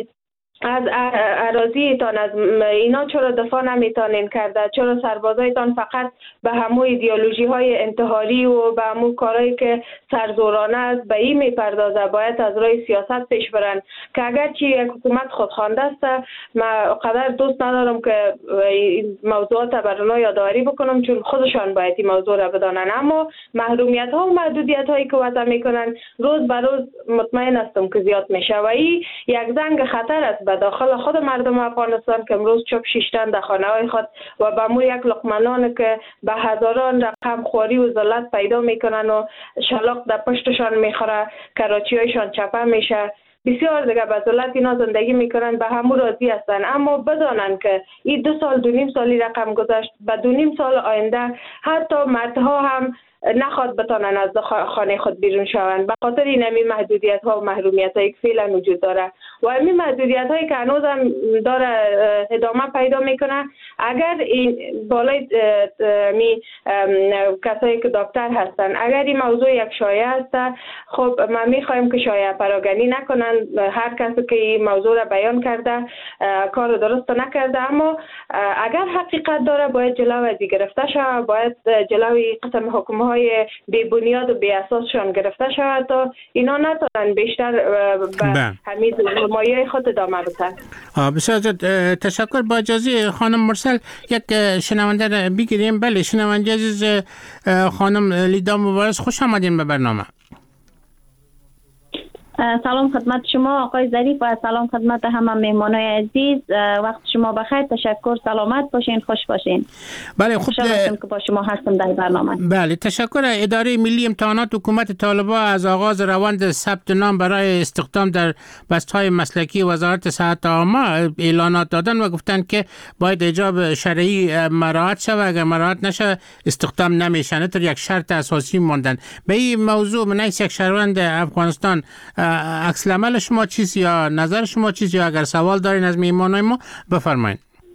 از اراضیتان از اینا چرا دفاع نمیتونین کرده؟ چرا سربازایتان فقط به همو ایدئولوژی های انتحاری و به همو کارهایی که سرزورانه است به این میپردازه؟ باید از راه سیاست پیش برن که اگرچه یک حکومت خودخوانده است، من قدر دوست ندارم که موضوعات بر اونها یادآوری بکنم چون خودشان باید این موضوع را بدانن، اما محرومیت ها و محدودیت هایی که وضع میکنن روز به روز مطمئن هستم که زیاد میشه و این یک زنگ خطر است به داخل خود مردم افغانستان که امروز چوب شیشتن در خانه های خود و به مو یک لقمه که به هزاران رقم خوری و ذلت پیدا میکنن و شلاق در پشتشان میخوره، کراچی هایشان چپه میشه، بسیار دیگه به ذلت اینا زندگی میکنن، به همو راضی هستن. اما بدانن که این 2 سال 2.5 سالی رقم گذشت، به 2.5 سال آینده حتی مردها هم نخواد بتانن از خانه خود بیرون شوند به خاطر این همی محدودیت ها و محرومیت هایی که فعلا وجود داره و همی محدودیت هایی که هنوز هم داره ادامه پیدا میکنه. اگر این بالای کسایی که دکتر هستن اگر این موضوع یک شایعه است، خب ما میخوایم که شایعه پراگنی نکنن. هر کسی که این موضوع را بیان کرده کار درست نکرده، اما اگر حقیقت داره باید جلو از گرفته شود، باید جلوی قسم حکم های بی بنیاد و بی اساسشان گرفته شود تا اینا نتونن بیشتر به همین مایه خود ادامه بدن. بسیار تشکر. با اجازه خانم مرسل یک شنونده را بگیریم. بله شنونده عزیز خانم لیدا مبارز، خوش آمدین به برنامه. سلام خدمت شما آقای ظریف و سلام خدمت همه مهمانای عزیز. وقت شما بخیر، تشکر، سلامت باشین، خوش باشین. بله خوب که با شما هستم در برنامه. بله تشکر. اداره ملی امتحانات حکومت طالبان از آغاز روند ثبت نام برای استخدام در بست‌های مسلکی وزارت صحت عامه اعلانات دادن و گفتن که باید حجاب شرعی مراعات شود، اگر مراعات نشه استخدام نمیشن، تا یک شرط اساسی ماندن. به این موضوع من یک شهروند افغانستان عکس العمل شما چیست یا نظر شما چیست، یا اگر سوال دارین از میهمانای ما بفرمایید.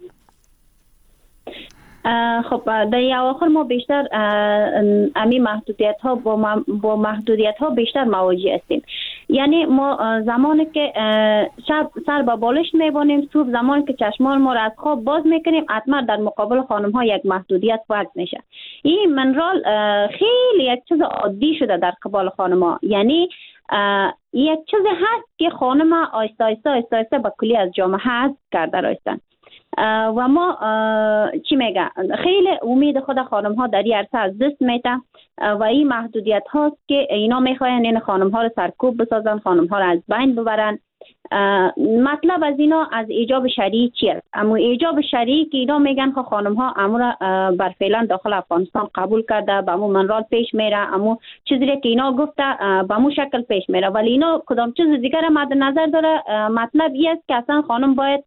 خب در اواخر ما بیشتر امی محدودیت ها با محدودیت ها بیشتر مواجه هستیم. یعنی ما زمانی که شب سر به بالشت میبانیم، صبح زمانی که چشمان ما را از خواب باز میکنیم، حتما در مقابل خانم ها یک محدودیت وارد میشه. این منرال خیلی یک چیز عادی شده در قبال خانم ها. یعنی یک چیز هست که خانم آیسته آیسته به کلی از جامعه حذف کرده رایستن و ما چی میگه خیلی امید خود خانم ها در این عرصه از دست میته و این محدودیت هاست که اینا میخواین این خانم ها رو سرکوب بسازن، خانم ها رو از بین ببرن. مطلب از اینا از ایجاب شرعی چیه؟ اما ایجاب شرعی که اینا میگن که خانم ها امور بر فعلا داخل افغانستان قبول کرده، به امو منرال پیش میره، اما چیزی که اینا گفته به امو شکل پیش میره، ولی اینا کدام چیز دیگر مد نظر داره. مطلب این است که اصلا خانم باید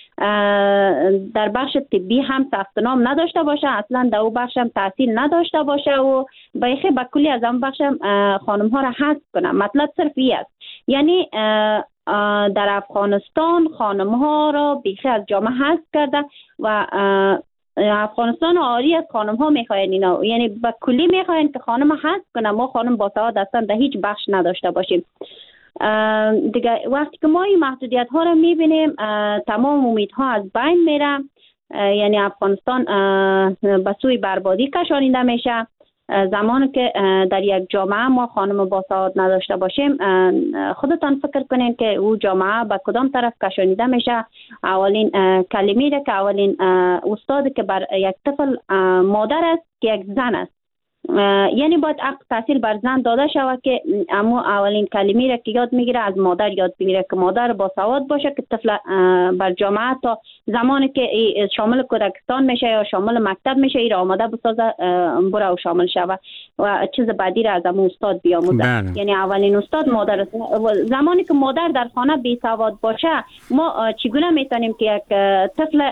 در بخش طبی هم ثبت نام نداشته باشه، اصلا در او بخش هم تحصیل نداشته باشه و بیخی به کلی از اون بخش خانم ها را حذف کنه. مطلب صرف این است. یعنی در افغانستان خانم ها را بیخی از جامعه حذف کرده و افغانستان عاری از خانم ها میخواین اینا، یعنی به کلی میخواین که خانم حذف کنه. ما خانم با سواد اصلا در هیچ بخش نداشته باشیم. دیگه وقتی که ما این محدودیت ها را میبینیم تمام امیدها از بین میره، یعنی افغانستان به سوی بربادی کشانیده میشه. زمانی که در یک جامعه ما خانم با سواد نداشته باشیم، خودتان فکر کنین که او جامعه به کدام طرف کشانیده میشه. اولین کلمه‌ای که اولین استادی که بر یک طفل مادر است که یک زن است، یعنی باید حق تحصیل بر زن داده شود که اما اولین کلمه‌ای را که یاد میگیره از مادر یاد بگیره که مادر با سواد باشه که طفل بر جامعه تا زمانی که شامل کودکستان میشه یا شامل مکتب میشه ای را آماده بسازه بره و شامل شوه و چیز بعدی را از امو استاد بیاموزه. یعنی اولین استاد مادر. زمانی که مادر در خانه بی سواد باشه، ما چگونه میتونیم که یک طفل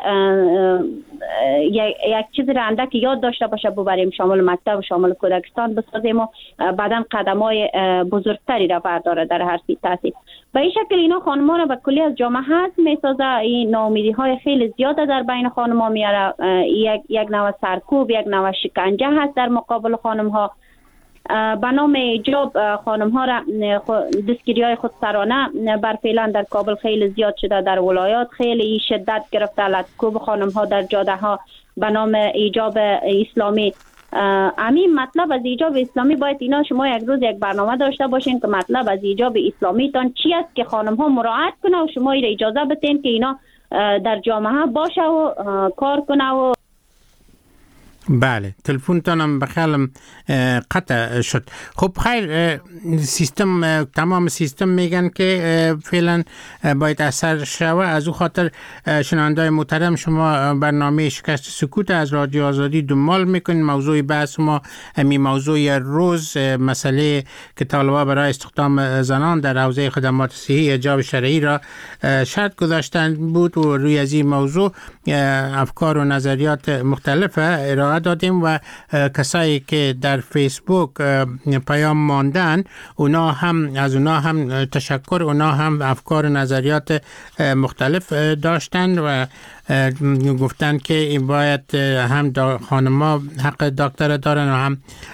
یک چیز را اندک یاد داشته باشه ببریم شامل مکتب و شامل کودکستان بسازیم و بعداً قدم‌های بزرگتری را برداره در هر تحصیل. به این شکل اینا خانم‌ها را به کلی از جامعه حذف می‌سازه. این ناامیدی‌های خیلی زیاده در بین خانم‌ها میاره. یک نوع سرکوب، یک نوع شکنجه هست در مقابل خانم‌ها. به نام ایجاب خانم‌ها را دستگیری‌های خودسرانه بر فعلا در کابل خیلی زیاد شده، در ولایات خیلی شدت گرفته. لطکوب خانم‌ها در جاده‌ها به نام ایجاب اسلامی. همین مطلب از ایجاب اسلامی باید اینا شما یک روز یک برنامه داشته باشین که مطلب از ایجاب اسلامی تان چی است که خانم ها مراعات کنه و شما ایره اجازه بتین که اینا در جامعه باشه و کار کنه و بله. تلفنتانم بخیالم قطع شد. خب خیر، سیستم تمام سیستم میگن که فعلا باید اثر شوه. از او خاطر شنوندای محترم شما برنامه شکست سکوت از رادیو آزادی دنبال میکنین. موضوع بحث ما همین موضوع روز مسئله که طالبان برای استخدام زنان در حوزه خدمات صحی حجاب شرعی را شرط گذاشتن بود و روی از این موضوع افکار و نظریات مختلف ارائه دادیم و کسایی که در فیسبوک پیام ماندن اونا هم تشکر، اونا هم افکار و نظریات مختلف داشتن و گفتن که باید هم خانم‌ها حق دکتر دارن و هم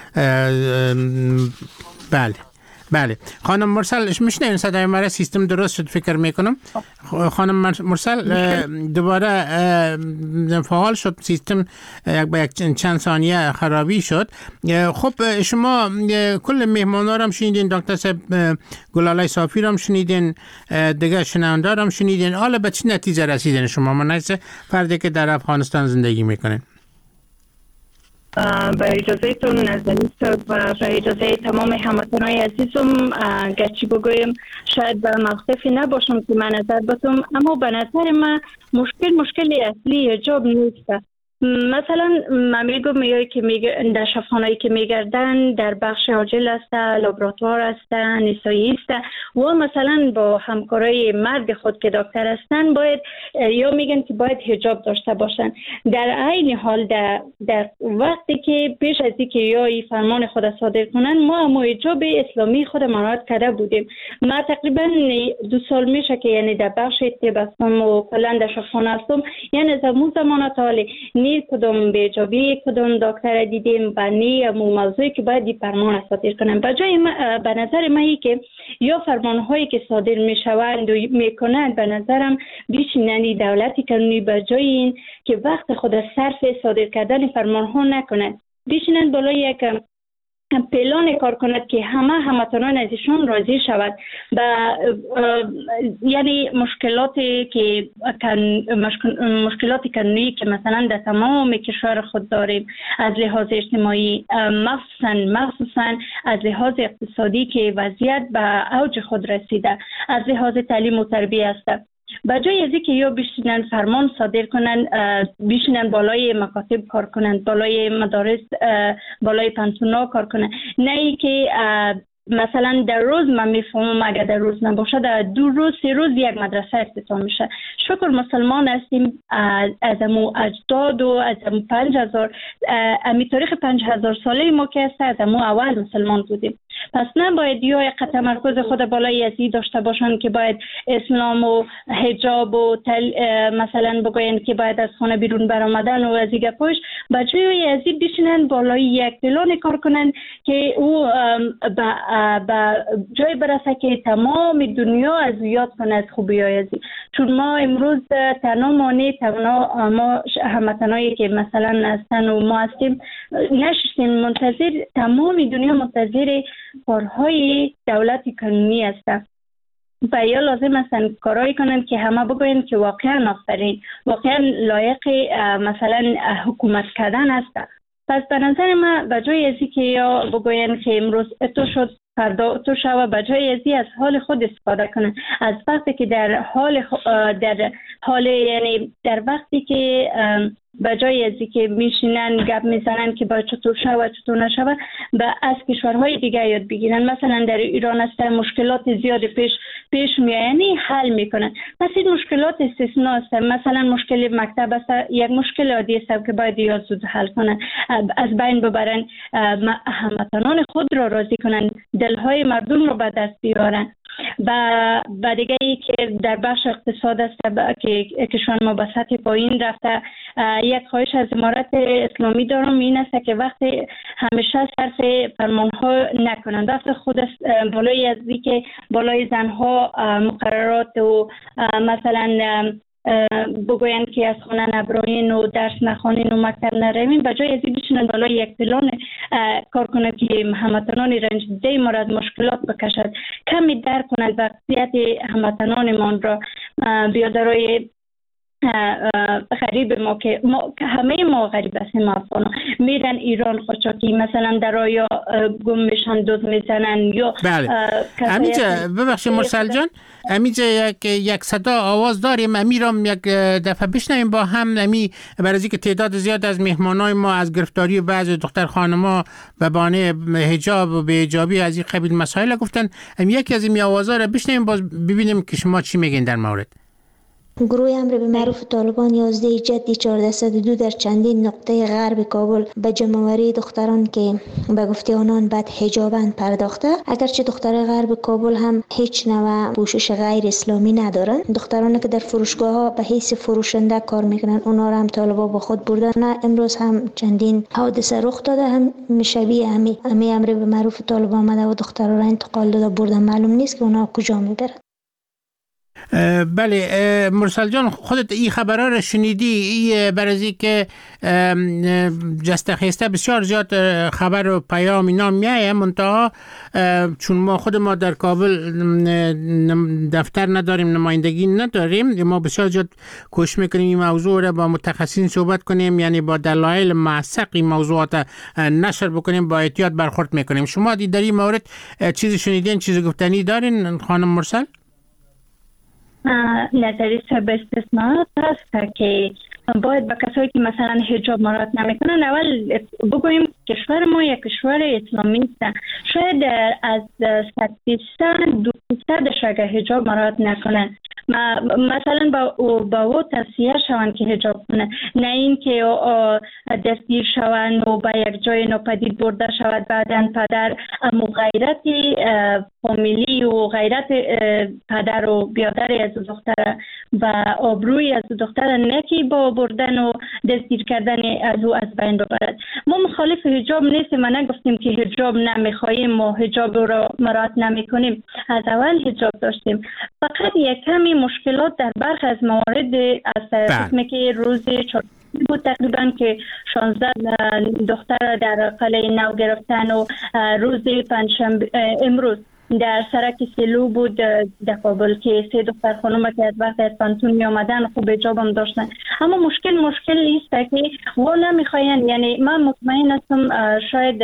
بله. خانم مرسل میشنوین صدای مرا؟ سیستم درست شد فکر میکنم. خانم مرسل دوباره فعال شد سیستم، یک چند ثانیه خرابی شد. خب شما کل مهمانا رو هم شنیدین، دکتر صاحب گلالای صافی رو هم شنیدین، دیگه شنونده رو هم شنیدین. حالا به چه نتیجه رسیدین شما مناسب فردی که در افغانستان زندگی میکنین؟ با اجازهتون نازنین صاحب و با اجازه تمام هموطنان عزیزم، گرچه بگویم شاید به موقفی نباشم که من نظر بدم، اما به نظر من مشکل اصلی حجاب نیست. مثلا من میگم که در شفاخانه‌ای که میگردن در بخش عاجل است، لابراتوار است، نسایی است و مثلا با همکارای مرد خود که دکتر هستن باید یا میگن که باید حجاب داشته باشن. در عین حال در وقتی که پیش از اینکه یا این فرمان خود صادر کنن ما حجاب اسلامی خود مراعات کرده بودیم. ما تقریبا 2 سال میشه که یعنی در بخش طب هستم و کلا در شفاخانه هستم، یعنی از اون زمان تا حال کدام به اجابی کدام دکتر دیدیم و نی موضوعی که باید این فرمان صادر کنن. به نظر من که یا فرمان هایی که صادر می شوند و می کنند به نظرم بیشینن دولتی کنونی به جای این که وقت خود صرف صادر کردن فرمان ها نکنند، بیشینن بالای یک پلان کار کند که هموطنان ازشون راضی شود و یعنی مشکلات قانونی که مثلا در تمام کشور خود داریم از لحاظ اجتماعی، مخصوصا از لحاظ اقتصادی که وضعیت به اوج خود رسیده، از لحاظ تعلیم و تربیت است. بجای از اینکه یا بیشترین فرمان صادر کنن، بیشترین بالای مکاتب کار کنن، بالای مدارس، بالای پانتونا کار کنن، نه ای که مثلا در روز من میفهمم اگر در روز نباشه در 2 روز 3 روز یک مدرسه افتتاح میشه. شکر مسلمان هستیم، از امو اجداد و از امو 5000 امی تاریخ 5000 ساله ما که است از امو اول مسلمان بودیم. پس نباید یا یک تمرکز خود بالای ازی داشته باشن که باید اسلام و حجاب و مثلا بگوین که باید از خانه بیرون برآمدن و از این گپاش، بچه‌های ازی بشینن بالای یک پلان کار کنن که او با جای برسه که تمام دنیا از یاد کنه از خوبی‌های ازی. چون ما امروز تنها ما هموطنایی که مثلا هستن و ما هستیم نشستیم منتظر، تمام دنیا منتظر کارهای دولتی قانونی هستند و یا لازم هستن کارایی کنن که همه بگوین که واقعا آفرین، واقعا لایق مثلا حکومت کردن هستند. پس به نظر من بجای ازی که یا بگوین که امروز اتو شد فردا تو شوه، بجای ازی از حال خود استفاده کنن، از وقتی که در حال یعنی در وقتی که بجای ازی که میشینن گپ میزنن که با چطور شوه چطور نشوه و از کشورهای دیگه یاد بگیرن. مثلا در ایران است مشکلات زیاد پیش میاد یعنی حل میکنن، پس این مشکلات استثناء است. مثلا مشکل مکتب است یک مشکل عادی است که باید یا زود حل کنن، از بین ببرن، هموطنان خود را راضی کنن، دلهای مردم را به دست بیارن. و دیگه ای که در بخش اقتصاد است که کشور ما به سطح پایین رفته، یک خواهش از امارت اسلامی دارم این است که وقتی همیشه صرف فرمان ها نکنند، وقتی خود بالای از که بالای زنها مقررات و مثلا بگوین که از خانه نبروین و درس نخوانین و مکتب نروین، بجای از این بشینن بالای یک پلان کار کنند که هموطنان رنج دیده ما را از مشکلات بکشد، کمی درک کنند وضعیت هموطنانمان را بیادرای غریب ما که همه ما غریب هستیم، افغان میرن ایران قاچاقی مثلا در آیا گم میشن، دوز میزنن یا بله. امیجا ببخشید مرسل جان، امیجا یک صدا آواز داریم، امیرام یک دفعه بشنویم با هم. امی برای که تعداد زیاد از مهمانای ما از گرفتاری بعضی دختر خانما به بهانه حجاب و بی‌حجابی از این قبیل مسائل گفتن، امی یکی از این آوازا رو بشنویم باز ببینیم که شما چی میگین در مورد. گروه امر به معروف طالبان 11 جدی 1402 در چندین نقطه غرب کابل به جمع‌آوری دختران که به گفته آنان بد حجابند پرداخته. اگرچه دختران غرب کابل هم هیچ نوع پوشش غیر اسلامی ندارند، دخترانی که در فروشگاه ها به حیث فروشنده کار میکنن اونا را هم طالبان با خود بردن. امروز هم چندین حادثه رخ داده، هم شبیه همین امر به معروف طالبان آمده و دختران را انتقال داده بردن. معلوم نیست که اونا کجا میبرن. بله مرسل جان، خودت این خبرها رو شنیدی؟ این برازی که جستخیسته بسیار زیاد خبر و پیام اینا میایه، منتها چون ما در کابل دفتر نداریم، نمایندگی نداریم، ما بسیار زیاد کوشش میکنیم این موضوع رو با متخصصین صحبت کنیم، یعنی با دلایل موثق این موضوعات نشر بکنیم، با احتیاط برخورد میکنیم. شما در این مورد چیزی شنیدین، چیزی گفتنی دارین خانم مرسل؟ نظری به استثناءات هست که باید به کسایی که مثلا حجاب مراعات نمیکنن اول بگوییم کشور ما یک کشور اسلامی است. شاید از 100% اگر حجاب مراعات نکنن مثلا با او توصیه شوند که حجاب کنه، نه این که دستگیر شوند و به یک جای ناپدید برده شود، بعدن پدر غیرت فامیلی و غیرت پدر و بیادر از دختر و آبروی از دختر نکی با بردن و دستگیر کردن از او از بین ببرد. ما مخالف حجاب نیستیم، ما نگفتیم که حجاب نمیخواهیم و حجاب رو مراعات نمیکنیم، از اول حجاب داشتیم، فقط یک کمی مشکلات در برخی از موارد از قسمی که روز بود تقریبا که 16 دختر در قلعه نو گرفتن و روز پنجشنبه امروز در سرک سیلو بود در کابل که 3 دختر خانم که از وقت از پانتون می آمدن خوب حجاب هم داشتن، اما مشکل نیست که و نمیخواین. یعنی من مطمئن هستم شاید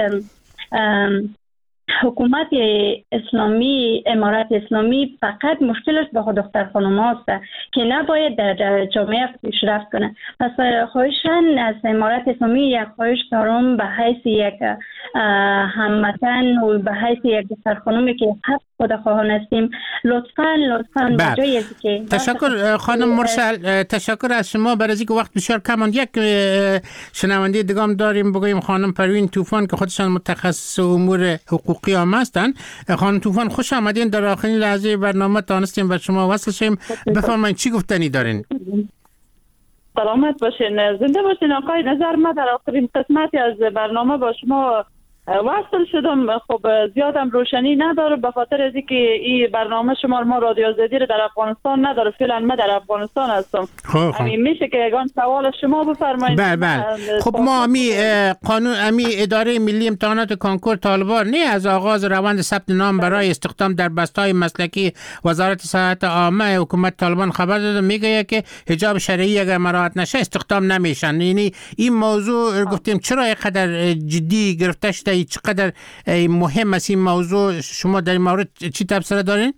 حکومت اسلامی، امارات اسلامی فقط مشکلش با دختر خانم هاست که نباید در جامعه پیشرفت کنه. پس خواهشاً از امارات اسلامی یک خواهش دارم به حیث یک هموطن و به حیث یک دختر خانمی که حق خودخواهان هستیم، لطفاً به جای از که تشکر خانم مرسل، تشکر از شما. برای اینکه وقت بسیار کم است، یک شنونده دیگه هم داریم، بگویم خانم پروین طوفان که خودشان متخصص امور حقوقی هم هستن. خانم طوفان خوش آمدین، در آخرین لحظه برنامه تانستیم و شما وصل شیم. بفرمایید چی گفتنی دارین؟ سلامت باشین، زنده باشین آقای نظر. ما در آخرین قسمتی از برنامه با شما وصل شدم. خب زیادم روشنی نداره به خاطر از اینکه این برنامه شما ما رادیو آزادی رو در افغانستان نداره، فعلا من در افغانستان هستم. همین میشه که یگان سوال شما بفرمایید. بله. خب ما قانون اداره ملی امتحانات کنکور طالبان نه از آغاز روند ثبت نام برای استخدام در بسته‌های مسلکی وزارت صحت عامه حکومت طالبان خبر داده، میگه که حجاب شرعی اگر مراعات نشه استخدام نمیشن. یعنی این موضوع گفتیم چرا اینقدر جدی گرفته شده، چقدر مهم است این موضوع؟ شما در این مورد چی تبصره دارین؟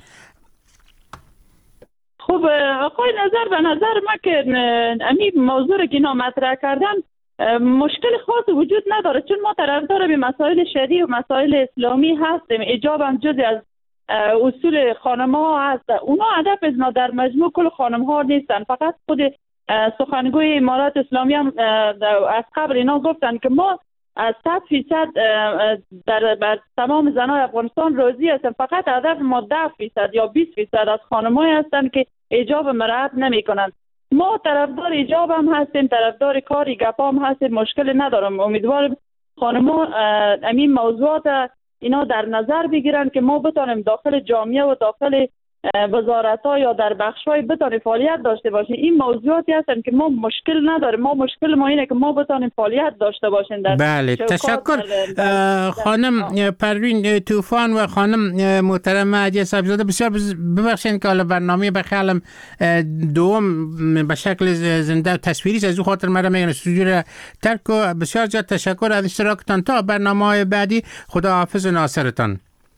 خب آقای نظر، به نظر ما که این موضوع رو که اینا مطرح کردن مشکل خاص وجود نداره، چون ما طرفدار به مسائل شرعی و مسائل اسلامی هستیم. حجاب هم جزء از اصول خانم‌ها هست. اونا هدف از ما در مجموع کل خانم‌ها نیستن، فقط خود سخنگوی امارات اسلامی هم از قبل اینا گفتن که ما 100% در تمام زنای افغانستان راضی هستن، فقط هدف ما 10% یا 20% از خانم‌های هستن که حجاب مراعات نمی‌کنن. ما طرفدار حجاب هم هستیم، طرفدار کاری گپا هم هستیم، مشکل ندارم. امیدوارم خانم‌ها همین موضوعات اینا در نظر بگیرن که ما بتونیم داخل جامعه و داخل وزارت‌ها یا در بخش‌های بتونیم فعالیت داشته باشیم. این موضوعاتی هستن که ما مشکل نداریم، مشکل ما اینه که ما بتونیم فعالیت داشته باشیم. بله تشکر خانم پروین طوفان و خانم محترمه عدیه صاحبزاده. بسیار ببخشید که حالا برنامه به خیالم دوم به شکل زنده تصویری از او خاطر مرا میگن استودیو را ترک و بسیار زیاد تشکر از اشتراکتان. تا برنامه‌های بعدی خدا حافظ ناصرتان.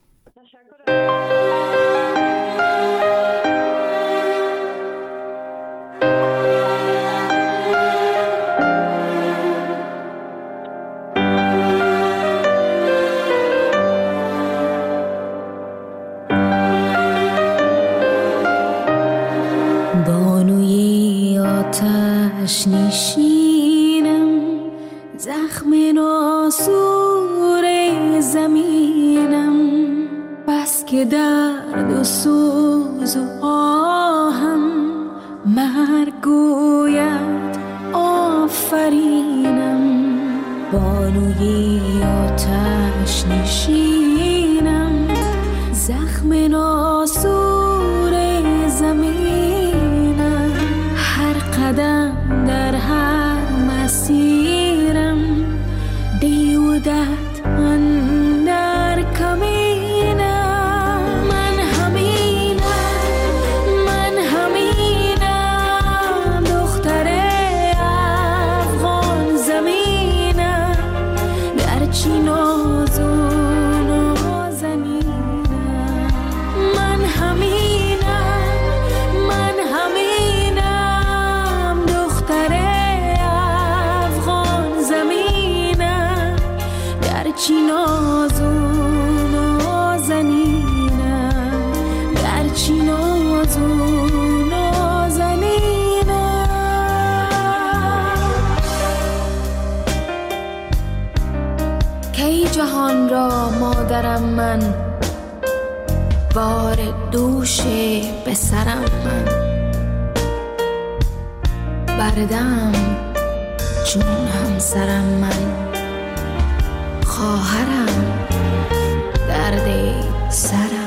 نشینم زخم ناسور زمینم، بس که درد و سوز و آهم مرگ گوید آفرینم. بانوی آتش نشینم زخم ناسور زمینم، زمینم، هر قدم در هر مسیرم دیودت اندر کمینم. من همینم دختر افغان زمینم، گرچه نازون و زنینم. من همینم دختر افغان زمینم، گرچه نازون و زنینم، گرچه نازون و زنینم. کی جهان را مادرم من، بار دوش به سرم من، بردم چون همسرم من، خواهرم درد سرم.